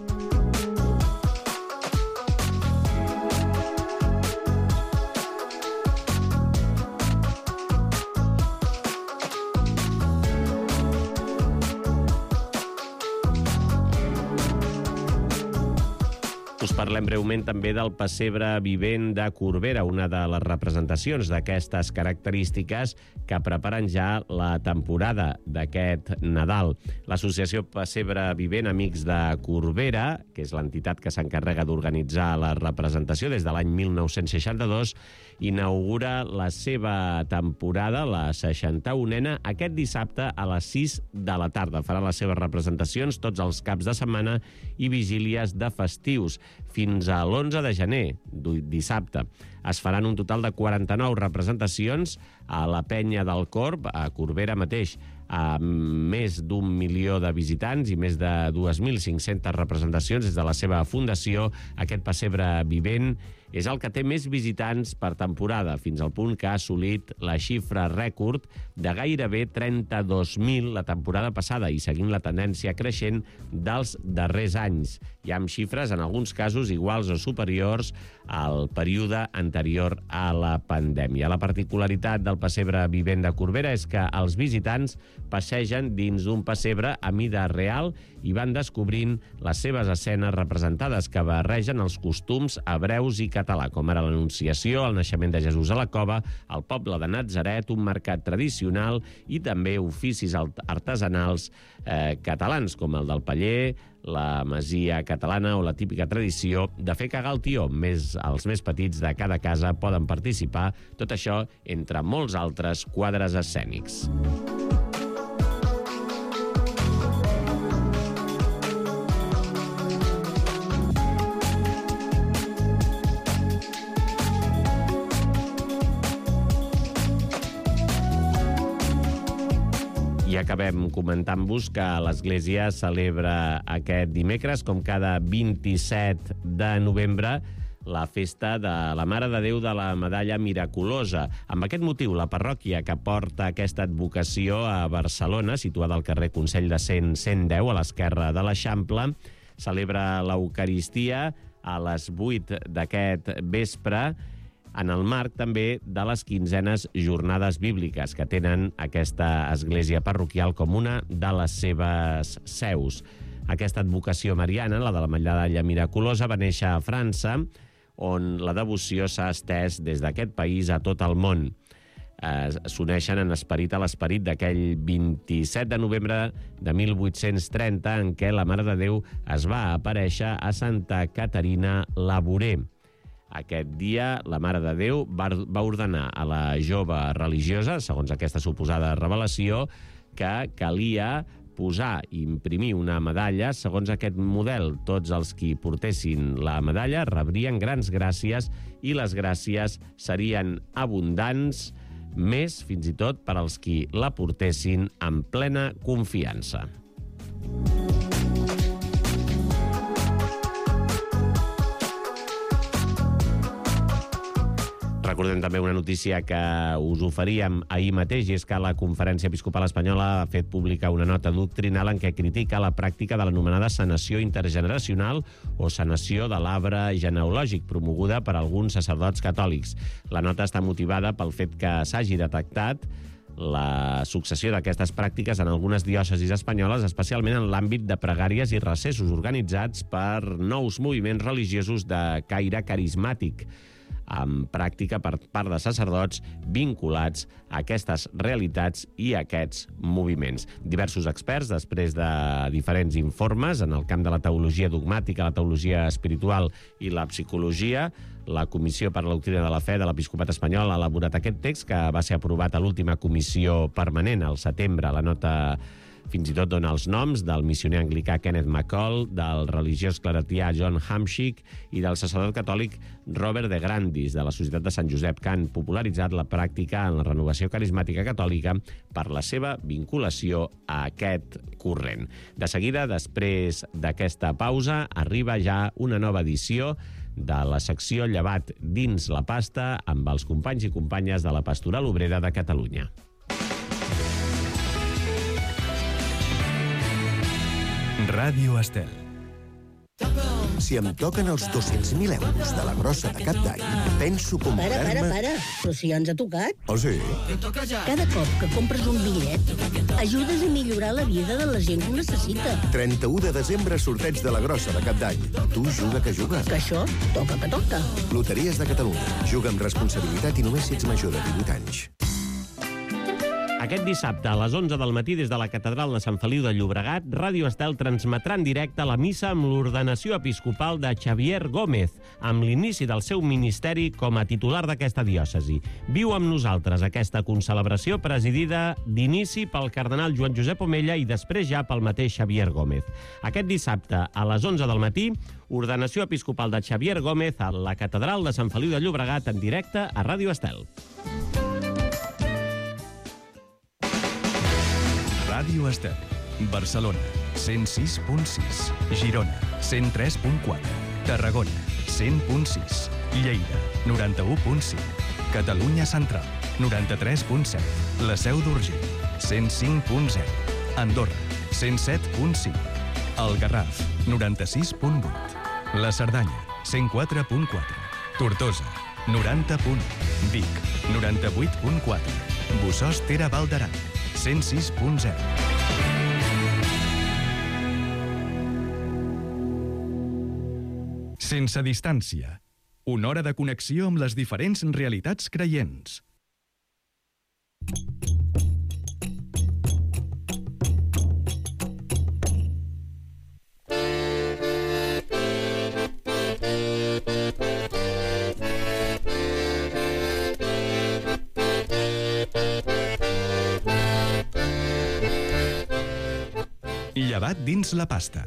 Us parlem breument també del pessebre vivent de Corbera, una de les representacions d'aquestes característiques que preparen ja la temporada d'aquest Nadal. L'associació Pessebre Vivent Amics de Corbera, que és l'entitat que s'encarrega d'organitzar la representació des de l'any mil nou-cents seixanta-dos, inaugura la seva temporada, la seixanta-unena, aquest dissabte a les sis de la tarda. Farà les seves representacions tots els caps de setmana i vigílies de festius fins a l'onze de gener, dissabte. Es faran un total de quaranta-nou representacions a la Penya del Corb, a Corbera mateix, amb més d'un milió de visitants i més de dos mil cinc-centes representacions des de la seva fundació. Aquest pessebre vivent és el que té més visitants per temporada, fins al punt que ha assolit la xifra rècord de gairebé trenta-dos mil la temporada passada i seguint la tendència creixent dels darrers anys. Hi ha xifres, en alguns casos, iguals o superiors al període anterior a la pandèmia. La particularitat del pessebre vivent de Corbera és que els visitants passegen dins d'un pessebre a mida real i van descobrint les seves escenes representades que barregen els costums hebreus i català, com ara l'Anunciació, el naixement de Jesús a la cova, el poble de Natzaret, un mercat tradicional i també oficis artesanals eh, catalans, com el del paller, la masia catalana o la típica tradició de fer cagar el tió. Més, els més petits de cada casa poden participar, tot això entre molts altres quadres escènics. I acabem comentant-vos que l'Església celebra aquest dimecres, com cada vint-i-set de novembre, la festa de la Mare de Déu de la Medalla Miraculosa. Amb aquest motiu, la parròquia que porta aquesta advocació a Barcelona, situada al carrer Consell de Cent, cent deu, a l'esquerra de l'Eixample, celebra l'Eucaristia a les vuit d'aquest vespre, en el marc també de les quinzenes jornades bíbliques que tenen aquesta església parroquial com una de les seves seus. Aquesta advocació mariana, la de la Medalla Miraculosa, va néixer a França, on la devoció s'ha estès des d'aquest país a tot el món. Eh, S'uneixen en esperit a l'esperit d'aquell vint-i-set de novembre de mil vuit-cents trenta, en què la Mare de Déu es va aparèixer a Santa Caterina Labouré. Aquest dia, la Mare de Déu va ordenar a la jove religiosa, segons aquesta suposada revelació, que calia posar i imprimir una medalla segons aquest model. Tots els qui portessin la medalla rebrien grans gràcies i les gràcies serien abundants, més fins i tot per als qui la portessin amb plena confiança. Recordem també una notícia que us oferíem ahir mateix, i és que la Conferència Episcopal Espanyola ha fet pública una nota doctrinal en què critica la pràctica de l'anomenada sanació intergeneracional o sanació de l'arbre genealògic, promoguda per alguns sacerdots catòlics. La nota està motivada pel fet que s'hagi detectat la successió d'aquestes pràctiques en algunes diòcesis espanyoles, especialment en l'àmbit de pregàries i recessos organitzats per nous moviments religiosos de caire carismàtic, amb pràctica per part de sacerdots vinculats a aquestes realitats i a aquests moviments. Diversos experts, després de diferents informes en el camp de la teologia dogmàtica, la teologia espiritual i la psicologia, la Comissió per la Doctrina de la Fe de l'Episcopat Espanyol ha elaborat aquest text que va ser aprovat a l'última comissió permanent al setembre. La nota fins i tot dona els noms del missioner anglicà Kenneth McCall, del religiós claretià John Hamschick i del sacerdot catòlic Robert de Grandis, de la Societat de Sant Josep, que han popularitzat la pràctica en la renovació carismàtica catòlica per la seva vinculació a aquest corrent. De seguida, després d'aquesta pausa, arriba ja una nova edició de la secció Llevat dins la pasta amb els companys i companyes de la Pastoral Obrera de Catalunya. Ràdio Estel. Si em toquen els dos-cents mil euros de la grossa de cap d'any, penso comprar-me... Para, para, para. Però si ja ens ha tocat. Oh, sí? Cada cop que compres un bitllet, ajudes a millorar la vida de la gent que ho necessita. trenta-u de desembre, sorteig de la grossa de cap d'any. Tu juga que juga. Que això toca que toca. Loteries de Catalunya. Juga amb responsabilitat i només si ets major de divuit anys. Aquest dissabte, a les onze del matí, des de la Catedral de Sant Feliu de Llobregat, Ràdio Estel transmetrà en directe la missa amb l'ordenació episcopal de Xavier Gómez, amb l'inici del seu ministeri com a titular d'aquesta diòcesi. Viu amb nosaltres aquesta concelebració presidida d'inici pel cardenal Joan Josep Omella i després ja pel mateix Xavier Gómez. Aquest dissabte, a les onze del matí, ordenació episcopal de Xavier Gómez a la Catedral de Sant Feliu de Llobregat en directe a Ràdio Estel. Ràdio Estel, Barcelona, cent sis punt sis, Girona, cent tres punt quatre, Tarragona, cent punt sis, Lleida, noranta-u punt cinc, Catalunya Central, noranta-tres punt set, La Seu d'Urgell, cent cinc punt zero, Andorra, cent set punt cinc, El Garraf, noranta-sis punt vuit, La Cerdanya, cent quatre punt quatre, Tortosa, noranta punt u, Vic, noranta-vuit punt quatre, Bossòst Tere Val d'Aran, cent sis punt zero. Sense distància. Una hora de connexió amb les diferents realitats creients. Llevat dins la pasta.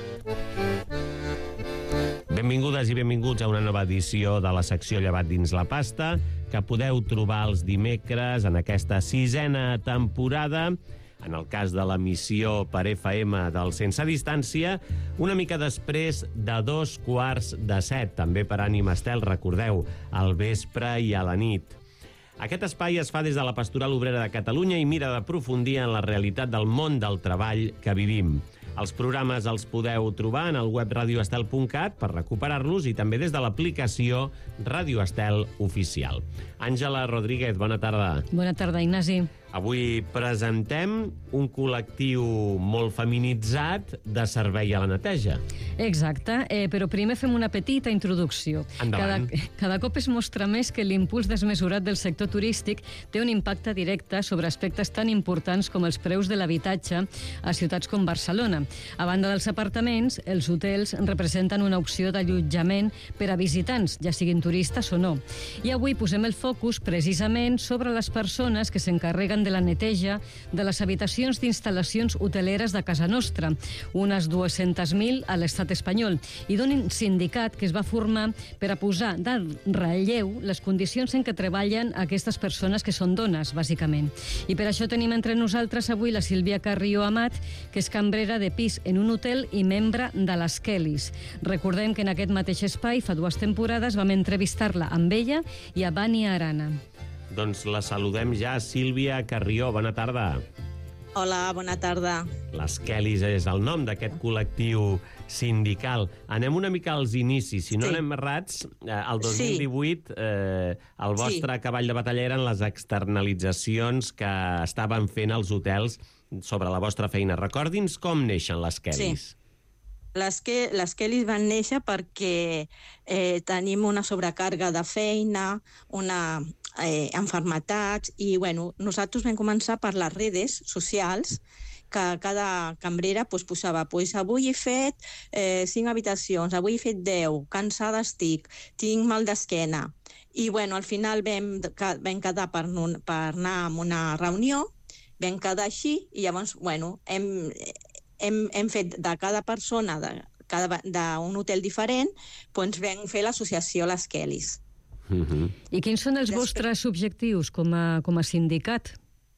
Benvingudes i benvinguts a una nova edició de la secció Llevat dins la pasta, que podeu trobar els dimecres en aquesta sisena temporada, en el cas de l'emissió per F M del Sense Distància, una mica després de dos quarts de set, també per Ànima Estel, recordeu, al vespre i a la nit. Aquest espai es fa des de la Pastoral Obrera de Catalunya i mira d'aprofundir en la realitat del món del treball que vivim. Els programes els podeu trobar en el web radio estel punt cat per recuperar-los i també des de l'aplicació Ràdio Estel Oficial. Àngela Rodríguez, bona tarda. Bona tarda, Ignasi. Avui presentem un col·lectiu molt feminitzat de servei a la neteja. Exacte, eh, però primer fem una petita introducció. Endavant. Cada, cada cop es mostra més que l'impuls desmesurat del sector turístic té un impacte directe sobre aspectes tan importants com els preus de l'habitatge a ciutats com Barcelona. A banda dels apartaments, els hotels representen una opció d'allotjament per a visitants, ja siguin turistes o no. I avui posem el focus precisament sobre les persones que s'encarreguen de la neteja de les habitacions d'instal·lacions hoteleres de casa nostra, unes dues-centes mil a l'estat espanyol, i d'un sindicat que es va formar per a posar de relleu les condicions en què treballen aquestes persones que són dones, bàsicament. I per això tenim entre nosaltres avui la Sílvia Carrió Amat, que és cambrera de pis en un hotel i membre de les Kellys. Recordem que en aquest mateix espai, fa dues temporades, vam entrevistar-la amb ella i a Vania Arana. Doncs la saludem ja, Sílvia Carrió, bona tarda. Hola, bona tarda. Les Kellys és el nom d'aquest col·lectiu sindical. Anem una mica als inicis, si no sí. anem errats, el dos mil divuit sí. eh, el vostre sí. cavall de batalla eren les externalitzacions que estaven fent els hotels sobre la vostra feina. Recordi'ns com neixen les Kellys. Sí. Les, que, les Kellys van néixer perquè eh, tenim una sobrecàrga de feina, una eh, enfermetats, i bueno, nosaltres vam començar per les redes socials, que cada cambrera pues, posava pues, avui he fet eh, cinc habitacions, avui he fet deu, cansada estic, tinc mal d'esquena. I bueno, al final vam, vam quedar per, per anar a una reunió, vam quedar així, i llavors, bueno, hem... Hem, hem fet de cada persona de cada d'un hotel diferent, doncs vam fer l'associació Les Kellys. Mm-hmm. I quins són els Després, vostres objectius com a, com a sindicat?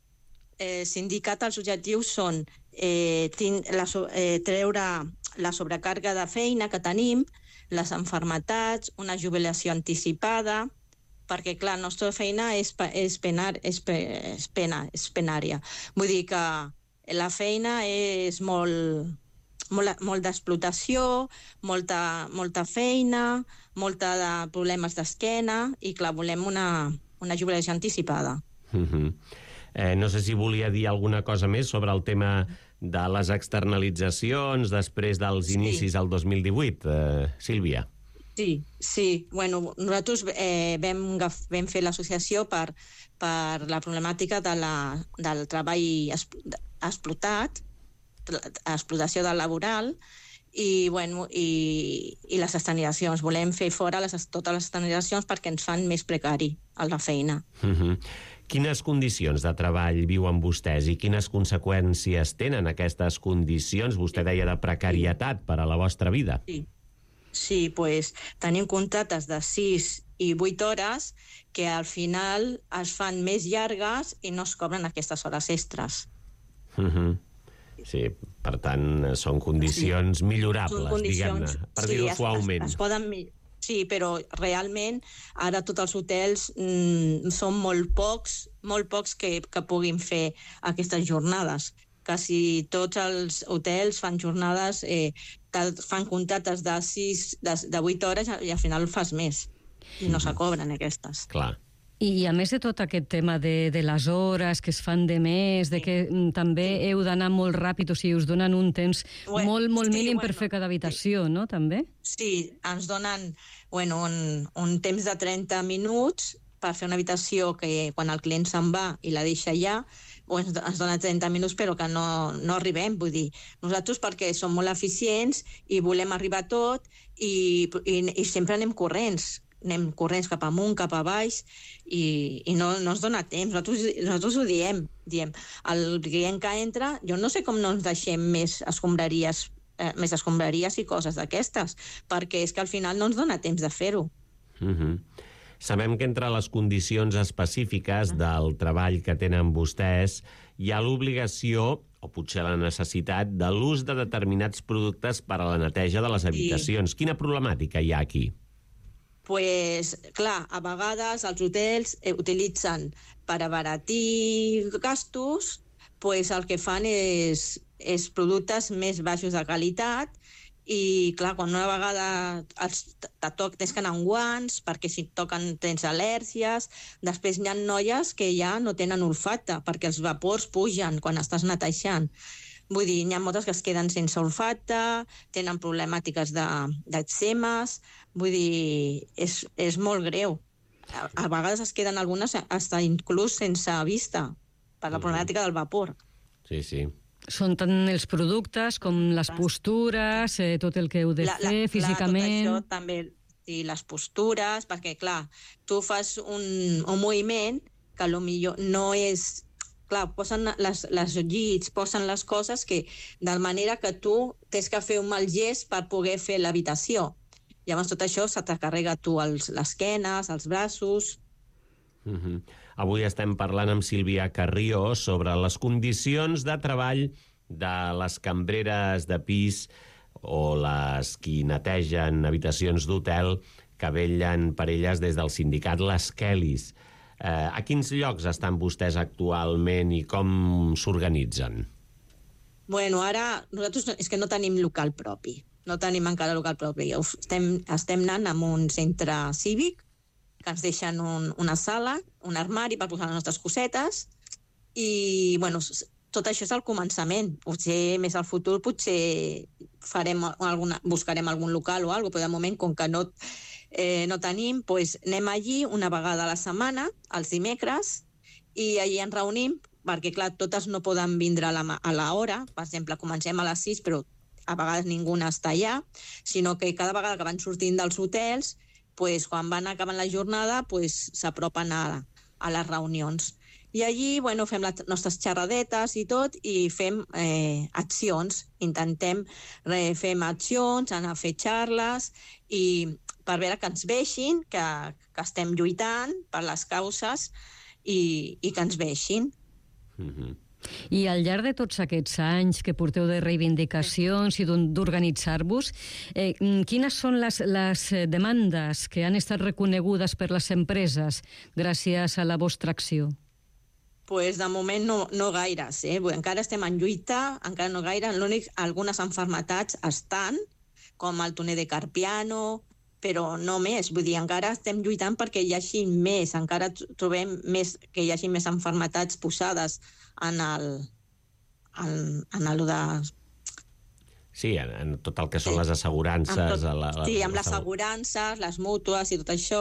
Eh, sindicat, els objectius són eh, tin, la, eh, treure la sobrecàrrega de feina que tenim, les enfermetats, una jubilació anticipada, perquè, clar, la nostra feina és, és, penar, és, és, pena, és penària. Vull dir que la feina és molt, molt, molt d'explotació, molta, molta feina, molta de problemes d'esquena, i clar, volem una, una jubilació anticipada. Mm-hmm. eh, no sé si volia dir alguna cosa més sobre el tema de les externalitzacions després dels inicis sí. del dos mil divuit, eh, Sílvia. Sí, sí. Bueno, nosaltres eh, vam, vam fer l'associació per, per la problemàtica de la, del treball explotat, explotació del laboral, i, bueno, i, i les externalitzacions. Volem fer fora les, totes les externalitzacions perquè ens fan més precari a la feina. Uh-huh. Quines condicions de treball viuen vostès i quines conseqüències tenen aquestes condicions? Vostè deia de precarietat per a la vostra vida. Sí. Sí, pues, tenim contractes de sis i vuit hores que al final es fan més llargues i no es cobren aquestes hores extres. Uh-huh. Sí, per tant, són condicions sí. millorables, diguem-ne, per sí, dir-ho suaument. Es, es poden, sí, però realment ara tots els hotels mm, són molt pocs, molt pocs que, que puguin fer aquestes jornades. Quasi tots els hotels fan jornades, eh, fan contractes de sis, de, de vuit hores i al final fas més. I no se cobren aquestes. Clar. I a més de tot aquest tema de, de les hores que es fan de més, de que mm, també sí. heu d'anar molt ràpid, o sigui, us donen un temps bueno, molt, molt sí, mínim bueno, per fer cada habitació, sí. no? També? Sí, ens donen bueno, un, un temps de trenta minuts per fer una habitació que quan el client se'n va i la deixa allà, o ens, ens dona trenta minuts però que no, no arribem, vull dir, nosaltres perquè som molt eficients i volem arribar a tot i, i, i sempre anem corrents, anem corrents cap amunt, cap a baix i, i no, no ens dona temps, nosaltres, nosaltres ho diem, diem, el client que entra, jo no sé com no ens deixem més escombraries, eh, més escombraries i coses d'aquestes, perquè és que al final no ens dona temps de fer-ho. Mhm. Sabem que entre les condicions específiques del treball que tenen vostès hi ha l'obligació, o potser la necessitat, de l'ús de determinats productes per a la neteja de les habitacions. Sí. Quina problemàtica hi ha aquí? Pues, clar, a vegades els hotels eh, utilitzen per abaratir gastos, pues el que fan és, és productes més baixos de qualitat. I, clar, quan una vegada els, te toc, tens que anar amb guants, perquè si et toquen tens al·lèrgies. Després hi ha noies que ja no tenen olfacte, perquè els vapors pugen quan estàs netejant. Vull dir, hi ha moltes que es queden sense olfacte, tenen problemàtiques d'eczemes, vull dir, és, és molt greu. A, a vegades es queden algunes hasta inclús sense vista, per la problemàtica del vapor. Sí, sí. Són tant els productes com les postures, eh, tot el que heu de la, fer la, físicament... Clar, tot això també, i les postures, perquè, clar, tu fas un, un moviment que potser no és... Clar, posen les, les llits, posen les coses que, de manera que tu tens que fer un mal gest per poder fer l'habitació. Llavors tot això se te carrega tu els, les esquenes, els braços... Mm-hmm. Avui estem parlant amb Sílvia Carrió sobre les condicions de treball de les cambreres de pis o les qui netegen habitacions d'hotel que vetllen per elles des del sindicat Les Kellys. Eh, a quins llocs estan vostès actualment i com s'organitzen? Bueno, ara nosaltres és que no tenim local propi, no tenim encara local propi. Estem, estem anant a un centre cívic que ens deixen un, una sala, un armari per posar les nostres cosetes i, bueno, tot això és el començament. Potser més al futur potser farem alguna, buscarem algun local o alguna cosa, però de moment, com que no, eh, no tenim, doncs anem allí una vegada a la setmana, els dimecres, i allí ens reunim, perquè, clar, totes no poden vindre a la, a la hora. Per exemple, comencem a les sis, però a vegades ningú està allà, sinó que cada vegada que van sortint dels hotels, pues, quan van acabant la jornada pues, s'apropen a, a les reunions. I allí bueno, fem les nostres xerradetes i tot i fem eh, accions. Intentem eh, fer accions, anar a fer xarles i per veure que ens veixin, que, que estem lluitant per les causes i, i que ens veixin. Mm-hmm. I al llarg de tots aquests anys que porteu de reivindicacions i d'organitzar-vos, eh, quines són les, les demandes que han estat reconegudes per les empreses gràcies a la vostra acció? Pues de moment no, no gaires, eh? Encara estem en lluita, encara no gaire. L'únic, algunes malalties estan, com el túnel de Carpiano, però no més. Vull dir, encara estem lluitant perquè hi hagi més, encara trobem més, que hi hagi més malalties posades en el, en, en el de... Sí, en, en tot el que són les assegurances... Amb tot, la, la, sí, amb la, les assegurances, les mútues i tot això,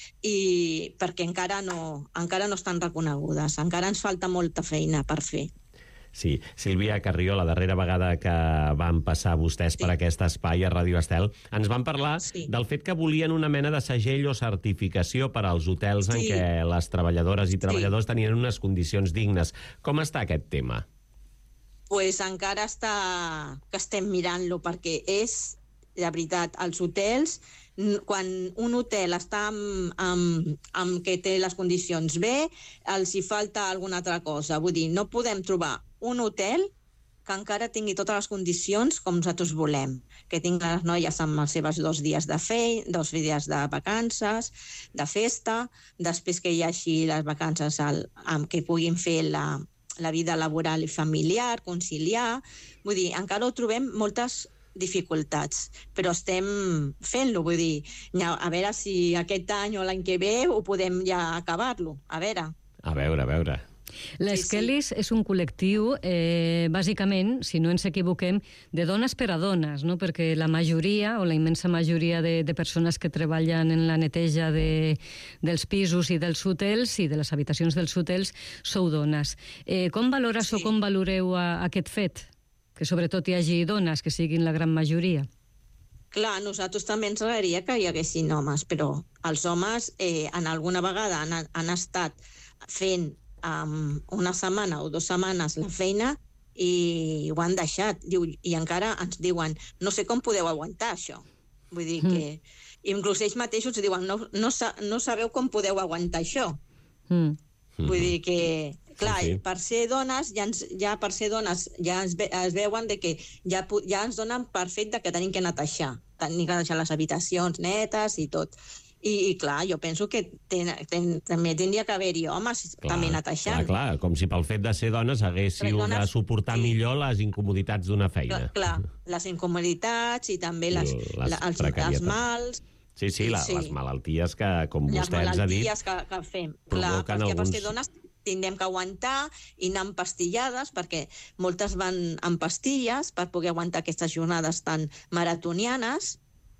i perquè encara no, encara no estan reconegudes, encara ens falta molta feina per fer. Sí, Sílvia Carrió, la darrera vegada que van passar vostès sí. per aquest espai a Ràdio Estel, ens van parlar sí. del fet que volien una mena de segell o certificació per als hotels sí. en què les treballadores i treballadors sí. tenien unes condicions dignes. Com està aquest tema? Pues encara està que estem mirant-lo, perquè és, de veritat, els hotels, quan un hotel està amb, amb, amb que té les condicions bé, els hi falta alguna altra cosa. Vull dir, no podem trobar un hotel que encara tingui totes les condicions com nosaltres volem, que tingui les noies amb els seus dos dies de feina, dos dies de vacances, de festa, després que hi hagi les vacances al, amb què puguin fer la, la vida laboral i familiar, conciliar. Vull dir, encara ho trobem moltes dificultats, però estem fent-lo, vull dir, a veure si aquest any o l'any que ve ho podem ja acabar-lo, a veure. A veure, a veure. Les Sí, sí. Kellys és un col·lectiu, eh, bàsicament, si no ens equivoquem, de dones per a dones, no? Perquè la majoria, o la immensa majoria de, de persones que treballen en la neteja de, dels pisos i dels hotels i de les habitacions dels hotels sou dones. Eh, com valores sí. o com valoreu a, aquest fet? Que sobretot hi hagi dones, que siguin la gran majoria. Clar, a nosaltres també ens agradaria que hi haguessin homes, però els homes eh, en alguna vegada han, han estat fent um, una setmana o dues setmanes la feina i ho han deixat. Diu, i encara ens diuen, no sé com podeu aguantar això. Vull dir que... Mm. Inclús ells mateixos diuen, no, no, no sabeu com podeu aguantar això. Mm. Vull dir que... Clar, Sí, sí. per ser dones, ja, ens, ja per ser dones ja es, ve, es veuen de que ja, pu- ja ens donen per fet de que tenim que netejar, tenim que deixar les habitacions netes i tot. I, i clar, jo penso que ten, ten, també tindria que haver-hi homes Clar, també netejant. Clar, clar, com si pel fet de ser dones haguéssiu Les dones- de suportar sí. millor les incomoditats d'una Clar, feina. clar, les incomoditats i també les, Les la, els, precarietats. els mals, Sí, sí, la, Sí. les malalties que, com les vostè ens ha dit, malalties que, que fem. Clar, provoquen perquè per alguns- ser dones tindrem que aguantar i anar amb pastillades, perquè moltes van amb pastilles per poder aguantar aquestes jornades tan maratonianes,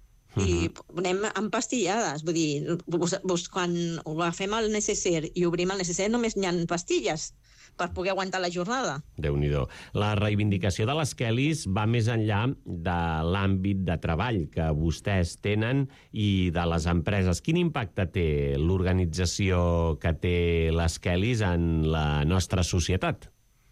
i anem amb pastillades. Vull dir, vos, vos, quan agafem el necesser i obrim el necesser només n'hi ha pastilles per poder aguantar la jornada. Déu-n'hi-do. La reivindicació de les Kellys va més enllà de l'àmbit de treball que vostès tenen i de les empreses. Quin impacte té l'organització que té les Kellys en la nostra societat?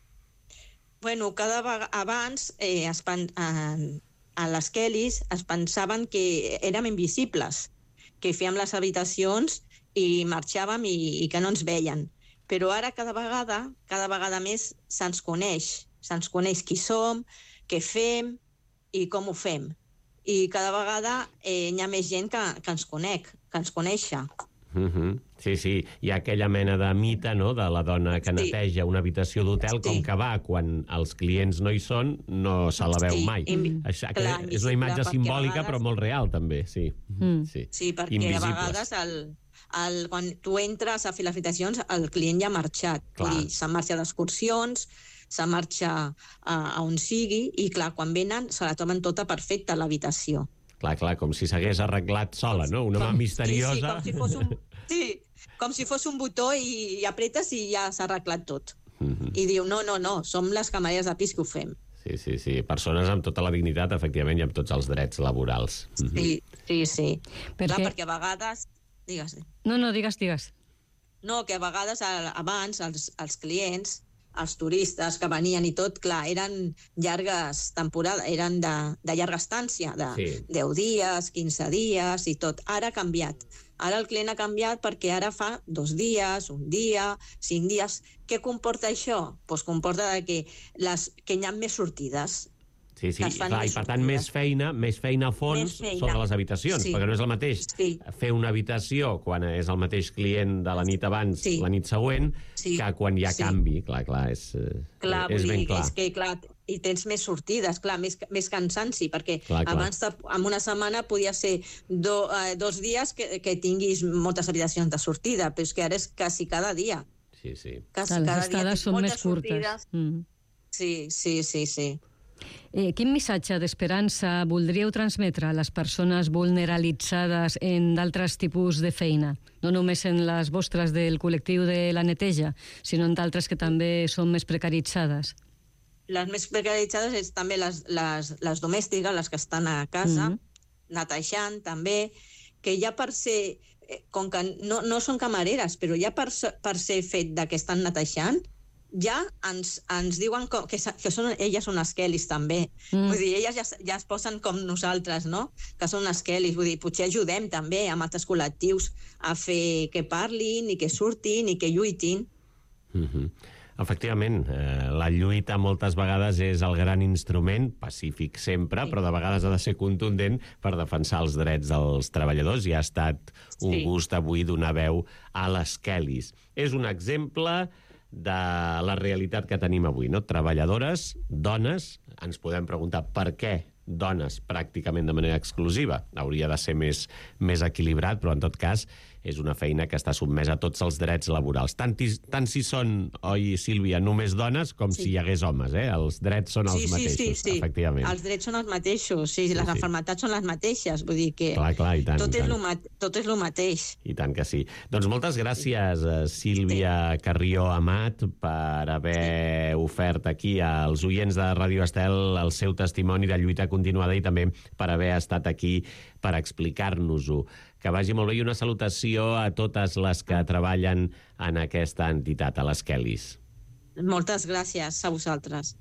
Bueno, cada vegada abans eh, es pen, eh, a les Kellys es pensaven que érem invisibles, que fèiem les habitacions i marxàvem i, i que no ens veien. Però ara cada vegada, cada vegada més se'ns coneix. Se'ns coneix qui som, què fem i com ho fem. I cada vegada eh, hi ha més gent que, que ens conec, que ens coneixa. Uh -huh. Sí, sí, hi ha aquella mena de mite, no?, de la dona que Sí. neteja una habitació d'hotel, Sí. com que va quan els clients no hi són, no se la veu Sí, mai. invi- Això, que clar, és una imatge invisible, perquè a simbòlica, vegades- però molt real, també, sí. Mm. sí. Sí, perquè Invisibles. a vegades el, el, quan tu entres a fer les habitacions, el client ja ha marxat. Clar. Vull dir, se'n marxa d'excursions, se'n marxa a, a on sigui, i clar, quan venen se la troben tota perfecta, l'habitació. Clar, clar, com si s'hagués arreglat sola, no? Una mà misteriosa. Sí, sí, com si fos un, sí, com si fos un botó i, i apretes i ja s'ha arreglat tot. Mhm. I diu, no, no, no, som les camareres de pis que ho fem. Sí, sí, sí. Persones amb tota la dignitat, efectivament, i amb tots els drets laborals. Mhm. Sí, sí, sí. Per Clar, què? perquè a vegades... Digues. No, no, digues, digues. No, que a vegades a- abans els, els clients, els turistes que venien i tot, clar, eren llargues temporades, eren de, de llarga estància, de Sí. deu dies, quinze dies i tot. Ara ha canviat. Ara el client ha canviat perquè ara fa dos dies, un dia, cinc dies. Què comporta això? Pues comporta de que, les, que hi ha més sortides. Sí, sí, que es fan clar, i més per tant sortides. més feina, més feina a fons Més feina. sobre les habitacions, Sí. perquè no és el mateix Sí. fer una habitació quan és el mateix client de la nit abans, Sí. la nit següent, Sí. que quan hi ha Sí. canvi. Clar, clar, és, eh, Clar, és vull ben dir, clar. és que, clar, i tens més sortides, clar, més, més cansanci, perquè Clar, clar. abans, de, en una setmana podia ser do, eh, dos dies que, que tinguis moltes habitacions de sortida, però és que ara és quasi cada dia. Sí, sí. Quasi Clar, les cada dia estades tens són moltes més curtes. sortides. Mm. Sí, sí, sí, sí. Eh, quin missatge d'esperança voldríeu transmetre a les persones vulnerabilitzades en d'altres tipus de feina? No només en les vostres del col·lectiu de la neteja, sinó en d'altres que també són més precaritzades. Les més precaritzades és també les, les, les domèstiques, les que estan a casa, mm-hmm. netejant també, que ja per ser, com que no, no són camareres, però ja per, per ser fet de que estan netejant, ja ens, ens diuen com, que, que són, elles són esquelis també. Mm. Vull dir, elles ja, ja es posen com nosaltres, no? Que són esquelis. Vull dir, potser ajudem també amb altres col·lectius a fer que parlin i que surtin i que lluitin. Mm-hmm. Efectivament, eh, la lluita moltes vegades és el gran instrument, pacífic sempre, sí. però de vegades ha de ser contundent per defensar els drets dels treballadors, i ha estat un sí. gust avui donar veu a les Kellys. És un exemple de la realitat que tenim avui, no? Treballadores, dones, ens podem preguntar per què dones pràcticament de manera exclusiva. Hauria de ser més, més equilibrat, però en tot cas és una feina que està sotmesa a tots els drets laborals. Tant, tant si són, oi, Sílvia, només dones, com sí. si hi hagués homes, eh? Els drets són els sí, sí, mateixos, sí, sí. efectivament. Els drets són els mateixos, sí, sí. les sí. malalties són les mateixes, vull dir que clar, clar, i tant, tot, i és tant. lo, tot és el mateix. I tant que sí. Doncs moltes gràcies, sí. Sílvia sí. Carrió Amat, per haver sí. ofert aquí als oients de Ràdio Estel el seu testimoni de lluita continuada, i també per haver estat aquí per explicar-nos-ho. Que vagi molt bé, i una salutació a totes les que treballen en aquesta entitat, a les Kellys. Moltes gràcies a vosaltres.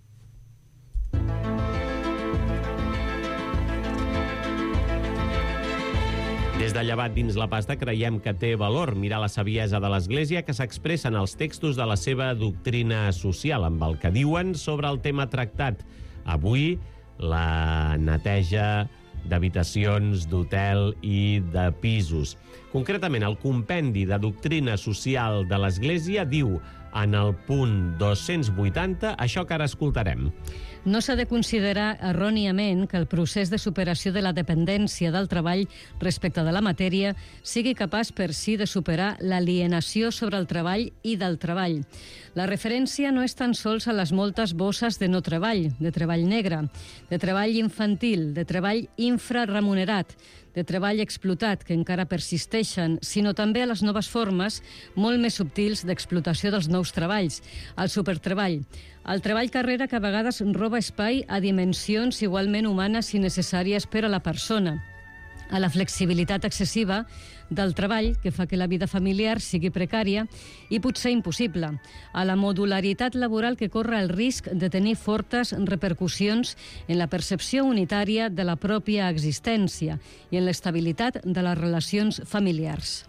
Des de Llevat dins la pasta creiem que té valor mirar la saviesa de l'Església que s'expressa en els textos de la seva doctrina social, amb el que diuen sobre el tema tractat. Avui, la neteja d'habitacions, d'hotel i de pisos. Concretament, el compendi de doctrina social de l'Església diu en el punt dos-cents vuitanta això que ara escoltarem. No s'ha de considerar erròniament que el procés de superació de la dependència del treball respecte de la matèria sigui capaç per si de superar l'alienació sobre el treball i del treball. La referència no és tan sols a les moltes bosses de no treball, de treball negre, de treball infantil, de treball infraremunerat, de treball explotat, que encara persisteixen, sinó també a les noves formes, molt més subtils, d'explotació dels nous treballs, el supertreball, el treball carrera que a vegades roba espai a dimensions igualment humanes i necessàries per a la persona, a la flexibilitat excessiva del treball, que fa que la vida familiar sigui precària i potser impossible, a la modularitat laboral que corre el risc de tenir fortes repercussions en la percepció unitària de la pròpia existència i en l'estabilitat de les relacions familiars.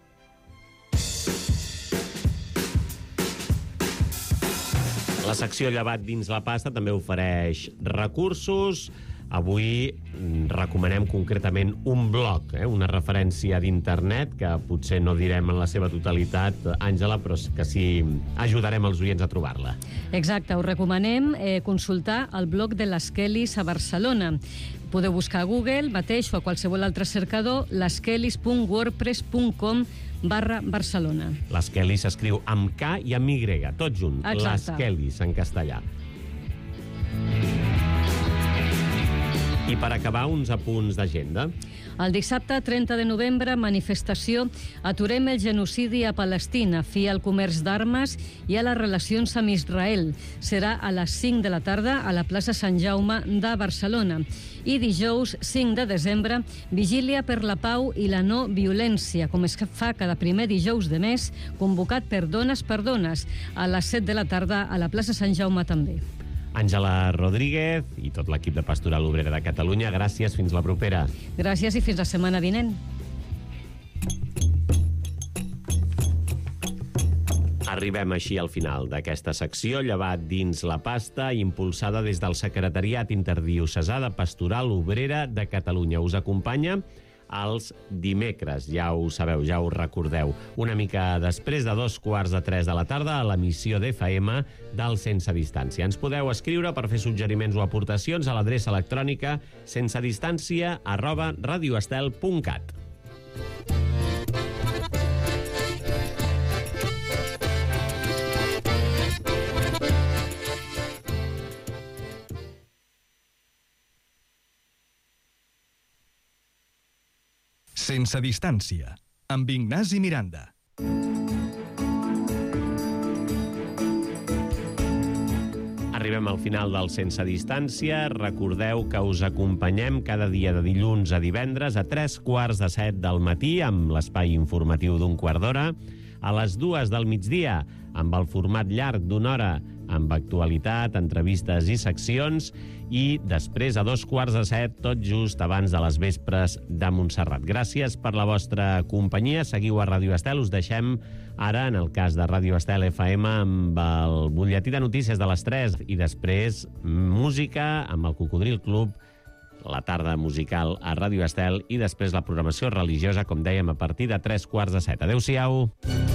La secció Llevat dins la pasta també ofereix recursos. Avui recomanem concretament un blog, eh? una referència d'internet, que potser no direm en la seva totalitat, Àngela, però que sí ajudarem els oients a trobar-la. Exacte, us recomanem eh, consultar el blog de les Kellys a Barcelona. Podeu buscar a Google mateix o a qualsevol altre cercador leskelis punt wordpress punt com barra Barcelona. Les Kellys s'escriu amb K i amb Y, tot junt. Exacte. Les Kellys, en castellà. I per acabar, uns apunts d'agenda. El dissabte trenta de novembre, manifestació Aturem el genocidi a Palestina, fi al comerç d'armes i a les relacions amb Israel. Serà a les cinc de la tarda a la plaça Sant Jaume de Barcelona. I dijous cinc de desembre, vigília per la pau i la no violència, com es fa cada primer dijous de mes, convocat per Dones per Dones, a les set de la tarda a la plaça Sant Jaume també. Àngela Rodríguez i tot l'equip de Pastoral Obrera de Catalunya, gràcies, fins la propera. Gràcies i fins la setmana vinent. Arribem així al final d'aquesta secció, Llevat dins la pasta, impulsada des del Secretariat Interdiocesà de Pastoral Obrera de Catalunya. Us acompanya els dimecres, ja ho sabeu, ja ho recordeu, una mica després de dos quarts de tres de la tarda a l'emissió d'F M del Sense Distància. Ens podeu escriure per fer suggeriments o aportacions a l'adreça electrònica sensedistància arroba radioestel punt cat. Sense distància, amb Ignasi Miranda. Arribem al final del Sense Distància. Recordeu que us acompanyem cada dia de dilluns a divendres a tres quarts de set del matí amb l'espai informatiu d'un quart d'hora, a les dues del migdia amb el format llarg d'una hora amb actualitat, entrevistes i seccions, i després a dos quarts de set, tot just abans de les vespres de Montserrat. Gràcies per la vostra companyia. Seguiu a Ràdio Estel. Us deixem ara, en el cas de Ràdio Estel F M, amb el butlletí de notícies de les tres i després música amb el Cocodril Club, la tarda musical a Ràdio Estel i després la programació religiosa, com dèiem, a partir de tres quarts de set. Adéu-siau.